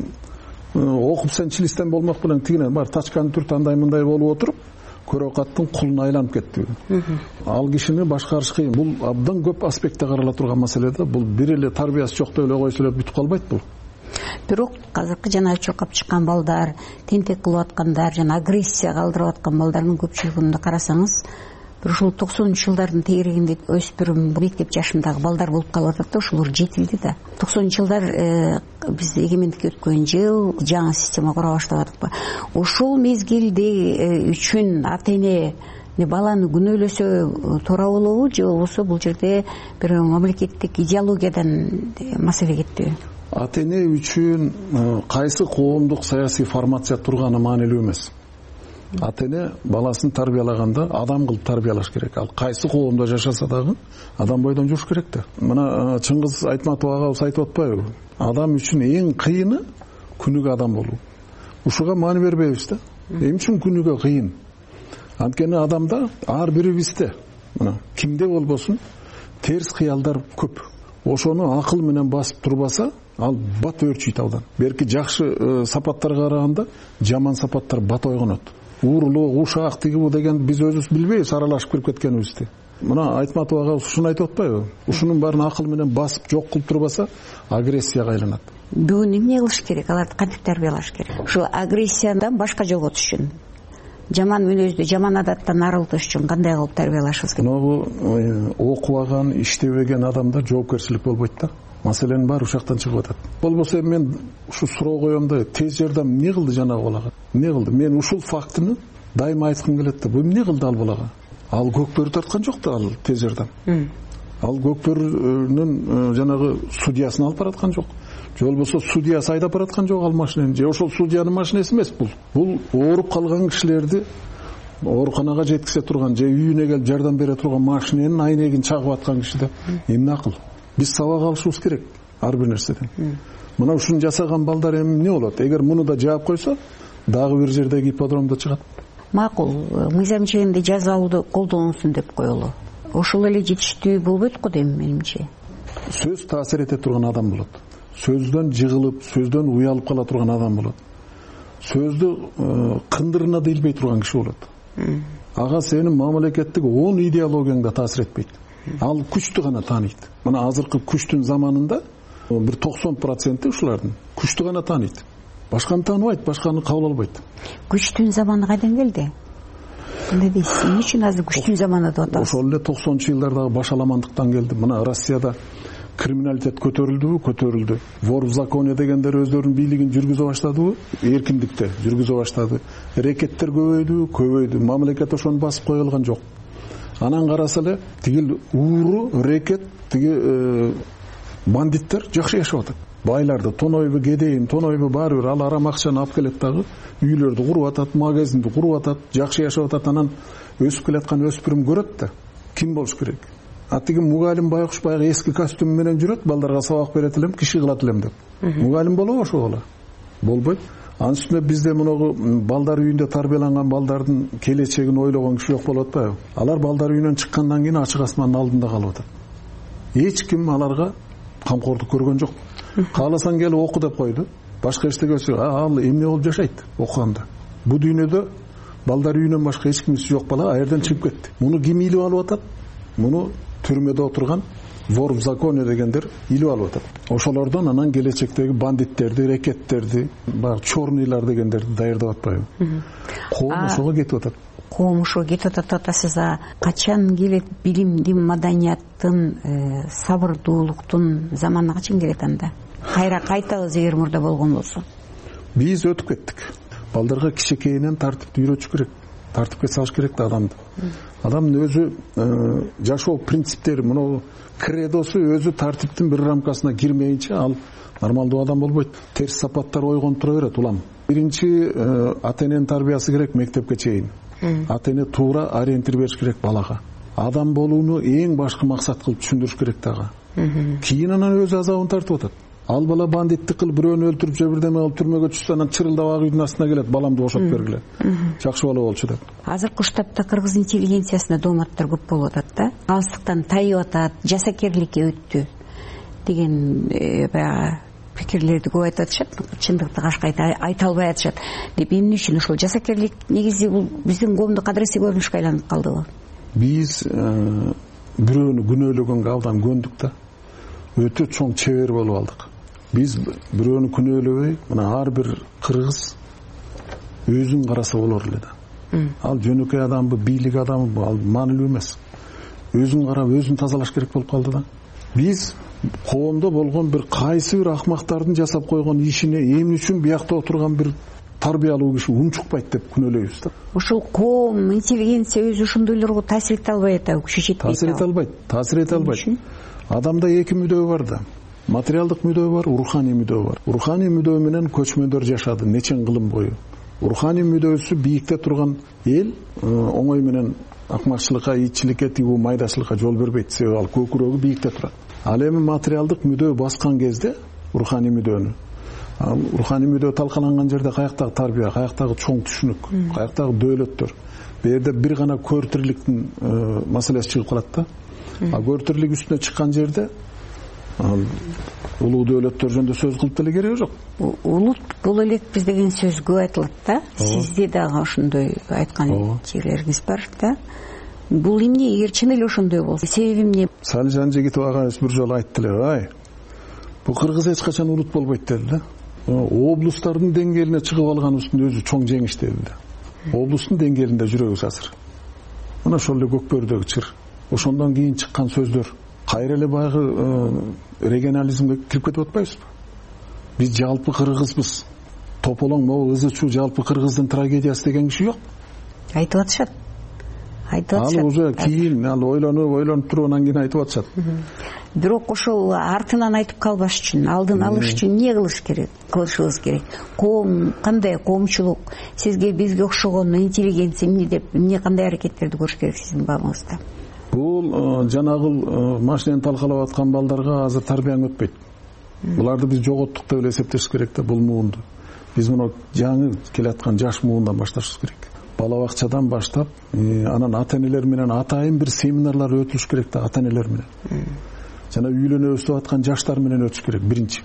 окуп сен чилистен болмок белән тигинен бар тачканы түрт андай мындай болуп отуруп, көрөкаттын кулуна айланып кетти. Ал кишини башкарыш кыйын. Бул абдан көп аспектте карала турган маселе да. Бул бир эле тарбиясы жок деп эле койсо эле бүтүп калбайт бул. Бирок азыркы жана чуркап чыккан балдар, тентек кылып аткандар, жана агрессия калтырып аткан балдардын көпчүлүгүндө карасаңыз, бир ушул токсонунчу жылдардын тегерегинде өспүрүм, мектеп жашындагы балдар болуп калып атат да, ошолор жетилди да. токсонунчу жылдар биз эгемендик өткөн жыл, жаңы система кура баштап атыкпы. Ошол мезгилде үчүн ата-эне баланы күнөөлөсө туура болобу, же болбосо бул жерде бир мамлекеттик идеологиядан маселе кетпеби? Ата-эне үчүн кайсы коомдук саясий формация турганы маанилүү эмес. Ата-эне баласын тарбиялаганда адам кылып тарбиялаш керек. Ал кайсы коомдо жашаса дагы адам бойдон жүрүш керек да. Мына Чыңгыз Айтматов агабыз айтып атпайбы? Адам үчүн эң кыйыны күнүгө адам болуу. Ушуга маани бербейбиз да. Эмне үчүн күнүгө кыйын? Анткени адамда ар бирибизде, мына кимде болбосун, терс кыялдар көп. Ошону акыл менен басып турбаса, ал бат өрчүйт абдан. Берки жакшы сапаттарга караганда жаман сапаттар бат ойгонот. Уурулуу, ушак тиги деген биз өзүбүз билбейбиз, аралашып кирип кеткенибизди. Мына Айтматов ага ушуну айтып атпайбы? Ушунун баарын акыл менен басып жок кылып турбаса, агрессияга айланат. бүгүн эмне кылыш керек, аларды кантип тарбиялаш керек? Ушул агрессиядан башка жолго түшүш үчүн, жаман мүнөздү, жаман адаттан арылтыш үчүн кандай кылып тарбиялашыбыз керек? Могу окубаган, иштебеген адамда жоопкерчилик болбойт да. Маселенин баары ушактан чыгып атат. Болбосо мен ушу суроо коем да, тез жардам эмне кылды жанагы балага? Эмне кылды? Мен ушул фактыны дайыма айткым келет да. Бу эмне кылды ал балага? Ал көкбөрү тарткан жок да, ал тез жардам. Ал көкбөрүнүн жанагы судьясын алып бараткан жок. Же болбосо судьясы айдап бараткан жок ал машинени. Же ошол судьянын машинеси эмес бул. Бул ооруп калган кишилерди ооруканага жеткизе турган, же үйүнө келип жардам бере турган машиненин айнегин чагып аткан кишиде эмне акыл? Биз сабак алышыбыз керек ар бир нерседен. Мына ушуну жасаган балдар эми эмне болот? Эгер муну да жаап койсо, дагы бир жердеги ипподромдо чыгат. Макул, мыйзам чегинде жазалууду колдонулсун деп коелу. Ошол эле жетиштүү болбойт го дейм менимче. Сөз таасир эте турган адам болот. Сөздөн жыгылып, сөздөн уялып кала турган адам болот. Сөздү кындырына да илбей турган киши болот. Ага сенин мамлекеттик он идеологияңда таасир этпейт. Ал күчтү гана тааныйт. Мына азыркы күчтүн заманында бир токсон проценти ушулардын күчтү гана тааныйт. Башканы тааныбайт, башканы кабыл албайт. Күчтүн заманы кайдан келди? Кандай дейсиз? Эмне үчүн азыр күчтүн заманы деп атабыз? Ошол эле токсонунчу жылдардагы башаламандыктан келди. Мына Россияда криминалитет көтөрүлдүбү? Көтөрүлдү. Вор в законе дегендер өздөрүнүн бийлигин жүргүзө баштадыбы? Эркиндикте жүргүзө баштады. Рекеттер көбөйдү, көбөйдү. Мамлекет ошону басып кое алган жок. Анан караса эле тигил ууру, рекет, тиги бандиттер жакшы жашап атат. Байларды тонойбу, кедейин, тонойбу баары бир ал арам акчаны алып келет дагы, үйлөрдү куруп атат, магазинди куруп атат, жакшы жашап атат. Анан өсүп келаткан өспүрүм көрөт да, ким болуш керек? А тиги мугалим байкуш баягы эски костюм менен жүрөт, балдарга сабак берет элем, киши кылат элем деп. Мугалим болобу ошол бала? Болбойт. Анын үстүнө бизде мунугу балдар үйүндө тарбияланган балдардын келечегин ойлогон киши жок болуп атпайбы? Алар балдар үйүнөн чыккандан кийин ачык асмандын алдында калып атат. Эч ким аларга камкордук көргөн жок. Кааласаң келип оку деп койду. Башка эчтеге ал эмне болуп жашайт окуганда? Бу дүйнөдө балдар үйүнөн башка эч кимиси жок бала а жерден чыгып кетти. Муну ким илип алып атат? Муну түрмөдө отурган вор в законе дегендер илип алып атат. Ошолордон анан келечектеги бандиттерди, рекеттерди, баягы чорныйлар дегендерди даярдап атпайбы? Коом ошого кетип атат. Коом ошого кетип атат атасыз. А качан келет билимдин, маданияттын, сабырдуулуктун заманы качан келет анда? Кайра кайтабыз эгер мурда болгон болсо. Биз өтүп кеттик. Балдарга кичинекейинен тартипти үйрөтүш керек. Тартипке салыш керек да адамды. Адамдын өзү жашоо принциптери, мына кредосу өзү тартиптин бир рамкасына кирмейинче ал нормалдуу адам болбойт. Терс сапаттар ойгонуп тура берет улам. Биринчи ата эненин тарбиясы керек мектепке чейин. Ата эне туура ориентир бериш керек балага. Адам болууну эң башкы максат кылып түшүндүрүш керек дагы. Кийин анан өз азабын тартып атат. Ал бала бандиттик кылып бирөөнү өлтүрүп же бирдеме кылып түрмөгө түшсө анан чырылдап ак үйдүн астына келет, баламды бошотуп бергиле. Жакшы бала болчу деп. Азыркы уштапта кыргыз интеллигенциясына дооматтар көп болуп атат да. Алыстыктан тайып атат, жасакерликке өттү деген баягы пикирлерди көп айтып атышат. Чындыкты кашка айта албай атышат. Деп эмне үчүн ошол жасакерлик негизи бул биздин коомдук кадыресий көрүнүшкө айланып калдыбы? Биз бирөөнү күнөөлөгөнгө абдан көндүк да. Өтө чоң чебер болуп алдык. Биз бирөөнү күнөөлөбөй, мына ар бир кыргыз өзүн караса болор эле да. Ал жөнөкөй адамбы, бийлик адамбы, ал маанилүү эмес. Өзүн карап, өзүн тазалаш керек болуп калды да. Биз коомдо болгон бир кайсы бир акмактардын жасап койгон ишине эмне үчүн биякта отурган бир тарбиялуу киши унчукпайт деп күнөөлөйбүз да. Ошол коом, интеллигенция өзү ошондойлорго таасир эте албай атабы, күчү жетпейт. Таасир эте албайт, таасир эте албайт. Адамда эки мүдөө бар да. Материалдык мүдөө бар, руханий мүдөө бар. Руханий мүдөө менен көчмөндөр жашады нечен кылым бою. Руханий мүдөөсү бийикте турган эл оңой менен акмакчылыкка, итчиликке, тигүү майдачылыкка жол бербейт. Себеби ал көкүрөгү бийикте турат. Ал эми материалдык мүдөө баскан кезде руханий мүдөнү, руханий мүдөө талкаланган жерде каяктагы тарбия, каяктагы чоң түшүнүк, каяктагы дөөлөттөр. Бу жерде бир гана көртүрлүктүн маселеси чыгып калат да. А көртүрлүк үстүнө чыккан жерде улуу дөөлөттөр жөнүндө сөз кылып деле кереги жок. Улут боло элекпиз деген сөз көп айтылат да. Сизде дагы ошондой айткан жерлериңиз бар да. Бул эмне, эгер чын эле ошондой болсо, себеби эмне? Салижан Жигитов агайыбыз бир жолу айтты эле, ай, бул кыргыз эч качан улут болбойт деди да. Облустардын деңгээлине чыгып алганыбыздын өзү чоң жеңиш деди да. Облустун деңгээлинде жүрөбүз азыр. Мына ошол эле көкбөрдөгү чыр. Ошондон кийин чыккан сөздөр кайра эле баягы регионализмге кирип кетип атпайбызбы? Биз жалпы кыргызбыз. Тополоң могу ызы чуу жалпы кыргыздын трагедиясы деген киши жок. Айтып атышат. Айтып атышат. Ал уже кийин ал ойлонуп ойлонуп туруп анан кийин айтып атышат. Бирок ошол артынан айтып калбаш үчүн, алдын алыш үчүн эмне кылыш керек? Кылышыбыз керек. Коом кандай коомчулук, сизге бизге окшогон интеллигенция эмне деп, эмне кандай аракеттерди көрүш керек сиздин багыңызда? Бул жанагыл машинени талкалап аткан балдарга азыр тарбияң өтпөйт. Буларды биз жоготтук деп эле эсептеш керек да бул муунду. Биз муну жаңы келаткан жаш муундан башташыбыз керек. Бала бакчадан баштап, анан ата-энелер менен атайын бир семинарлар өтүлүш керек да ата-энелер менен. Жана үйлөнүп өсүп аткан жаштар менен өтүш керек биринчи.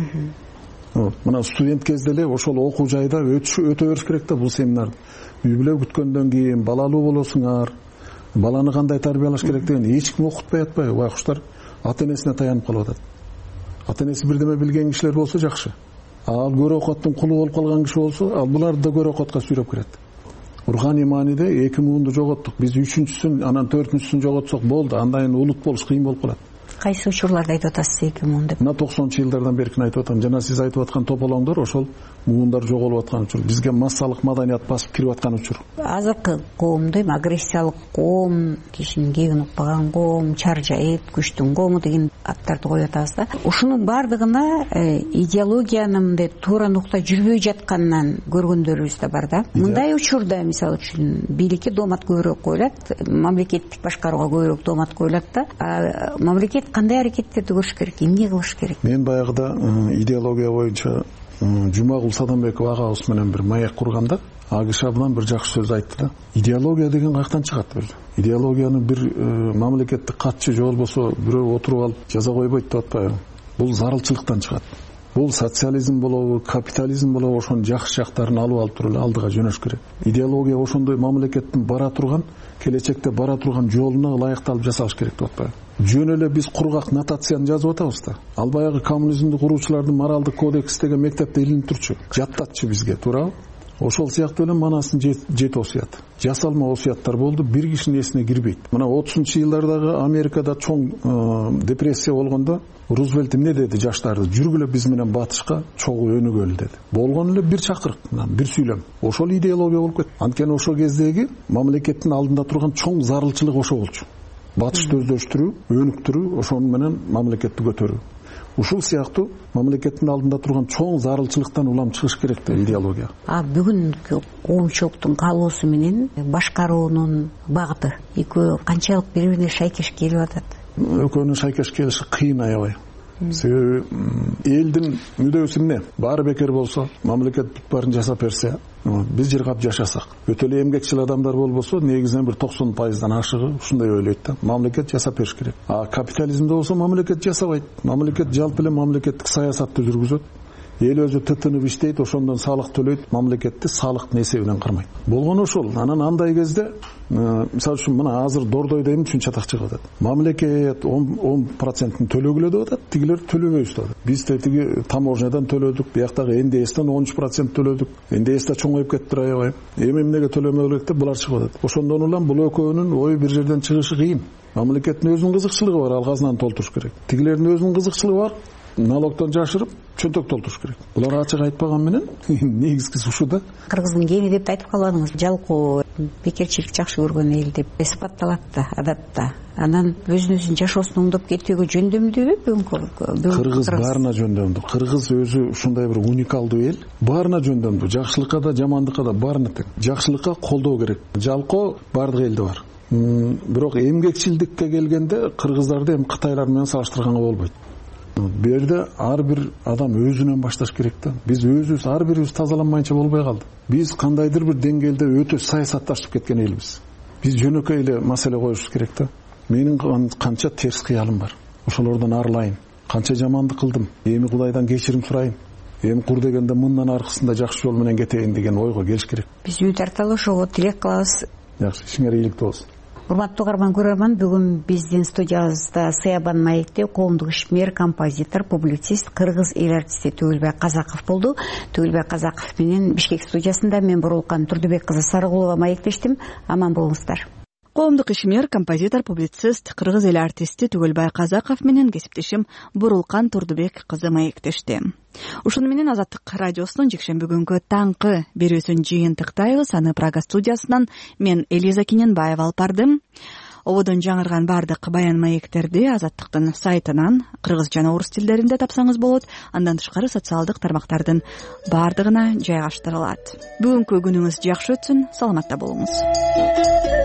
Мына студент кезде эле ошол окуу жайда өтө бериш керек да бул семинарды. Үй бүлө күткөндөн кийин балалуу болосуңар, баланы кандай тарбиялаш керек деген эч ким окутпай атпайбы? Байкуштар ата-энесине таянып калып атат. Ата-энеси бирдеме билген кишилер болсо жакшы. Ал көрө окоттун кулу болуп калган киши болсо, ал буларды да көрө окотко сүйрөп кирет. Руханий мааниде эки муунду жоготтук. Биз үчүнчүсүн, анан төртүнчүсүн жоготсок болду. Андан улут болуш кыйын болуп калат. Кайсы учурларда айтып атасыз эки муун деп? Мына токсонунчу жылдардан беркин айтып атам. Жана сиз айтып аткан тополоңдор ошол муундар жоголуп аткан учур. Бизге массалык маданият басып кирип аткан учур. Азыркы коомду эми агрессиялык коом, кишинин кебин укпаган коом, чаржайыт, күчтүн коому деген аттарды коюп атабыз да. Ушунун баардыгына идеологиянын мындай туура нукта жүрбөй жатканынан көргөндөрүбүз да бар да. Мындай учурда мисалы үчүн бийликке доомат көбүрөөк коюлат, мамлекеттик башкарууга көбүрөөк доомат коюлат да. Мамлекет кандай аракеттерди көрүш керек, эмне кылыш керек? Мен баягыда идеология боюнча Жумагул Садамбеков агабыз менен бир маек курганда, ал киши абдан бир жакшы сөз айтты да. Идеология деген каяктан чыгат бир? Идеологияны бир мамлекеттик катчы же болбосо бирөө отуруп алып жаза койбойт деп атпайбы? Бул зарылчылыктан чыгат. Бул социализм болобу, капитализм болобу, ошонун жакшы жактарын алып алып туруп эле алдыга жөнөш керек. Идеология ошондой мамлекеттин бара турган, келечекте бара турган жолуна ылайыкталып жасалыш керек деп атпайбы? Жөн эле биз кургак нотацияны жазып атабыз да. Ал баягы коммунизмди куруучулардын моралдык кодекс деген мектепте илинип турчу. Жаттатчу бизге, туурабы? Ошол сыяктуу эле манасын жети осуят. Жасалма осуяттар болду, бир кишинин эсине кирбейт. Мына отузунчу жылдардагы Америкада чоң депрессия болгондо Рузвельт эмне деди жаштарды? Жүргүлө биз менен батышка чогуу өнүгөлү деди. Болгон эле бир чакырык, бир сүйлөм. Ошол идеология болуп кетти. Анткени ошол кездеги мамлекеттин алдында турган чоң зарылчылык ошо болчу. Батышты өздөштүрүү, өнүктүрүү, ошону менен мамлекетти көтөрүү. Ушул сыяктуу мамлекеттин алдында турган чоң зарылчылыктан улам чыгыш керек да идеология. А бүгүнкү коомчулуктун каалоосу менен башкаруунун багыты экөө канчалык бири-бирине шайкеш келип атат? Экөөнүн шайкеш келиши кыйын аябай. Себеби элдин мүдөөсү эмне? Баары бекер болсо, мамлекет бүт баарын жасап берсе, биз жыргап жашасак. Өтө эле эмгекчил адамдар болбосо, негизинен бир токсон пайыздан ашыгы ушундай ойлойт да. Мамлекет жасап бериш керек. А капитализмде болсо мамлекет жасабайт. Мамлекет жалпы эле мамлекеттик саясатты жүргүзөт. Эл өзү тытынып иштейт, ошондон салык төлөйт, мамлекетти салыктын эсебинен кармайт. Болгону ошол. Анан андай кезде, мисалы үчүн мына азыр Дордойдо эмне үчүн чатак чыгып атат? Мамлекет он процентин төлөгүлө деп атат, тигилер төлөбөйбүз деп атат. Биз тетиги таможнядан төлөдүк, бияктагы эн дэ эстен он үч процент төлөдүк. эн дэ эс да чоңоюп кетти аябай. Эми эмнеге төлөмөй элек деп булар чыгып атат. Ошондон улам бул экөөнүн ою бир жерден чыгышы кыйын. Мамлекеттин өзүнүн кызыкчылыгы бар, ал казынаны толтуруш керек. Тигилердин өзүнүн кызыкчылыгы бар, налогтон жашырып чөнтөк толтуруш керек. Булар ачык айтпаган менен негизгиси ушу да. Кыргыздын кеми деп айтып калбадыңыз. Жалкоо, бекерчилик жакшы көргөн эл деп сыпатталат да адатта. Анан өзүнүн жашоосун оңдоп кетүүгө жөндөмдүүбү бүгүнкү? Кыргыз баарына жөндөмдүү. Кыргыз өзү ушундай бир уникалдуу эл. Баарына жөндөмдүү. Жакшылыкка да, жамандыкка да баарына тең. Жакшылыкка колдоо керек. Жалкоо бардык элде бар. Бирок эмгекчилдикке келгенде кыргыздарды эми кытайлар менен салыштырганга болбойт. Бул жерде ар бир адам өзүнөн башташ керек да. Биз өзүбүз ар бирибиз тазаланмайынча болбой калды. Биз кандайдыр бир деңгээлде өтө саясатташып кеткен элбиз. Биз жөнөкөй эле маселе коюш керек да. Менин канча терс кыялым бар. Ошолордон арылайын. Канча жамандык кылдым. Эми Кудайдан кечирим сурайын. Эми кур дегенде мындан аркысында жакшы жол менен кетейин деген ойго келиш керек. Биз үй тарталы ошого тилек кылабыз. Жакшы, ишиңер ийгиликтүү болсун. урматтуу угарман көрөрман, бүгүн биздин студиябызда Сыябан маекте коомдук ишмер, композитор, публицист, кыргыз эл артисти Түгүлбай Казаков болду. Түгүлбай Казаков менен Бишкек студиясында мен Бурулкан Турдубек кызы Сарыгулова маектештим. Аман болуңуздар. Коомдук ишмер, композитор, публицист, кыргыз эл артисти Түгүлбай Казаков менен кесиптешим Бурулкан Турдубек кызы маектешти. Ушуну менен Азаттык радиосунун жекшемби күнгү таңкы берүүсүн жыйынтыктайбыз. Аны Прага студиясынан мен Элиза Кененбаева алып бардым. Ободон жаңырган бардык баян маектерди Азаттыктын сайтынан кыргыз жана орус тилдеринде тапсаңыз болот. Андан тышкары социалдык тармактардын бардыгына жайгаштырылат. Бүгүнкү күнүңүз жакшы өтсүн, саламатта болуңуз.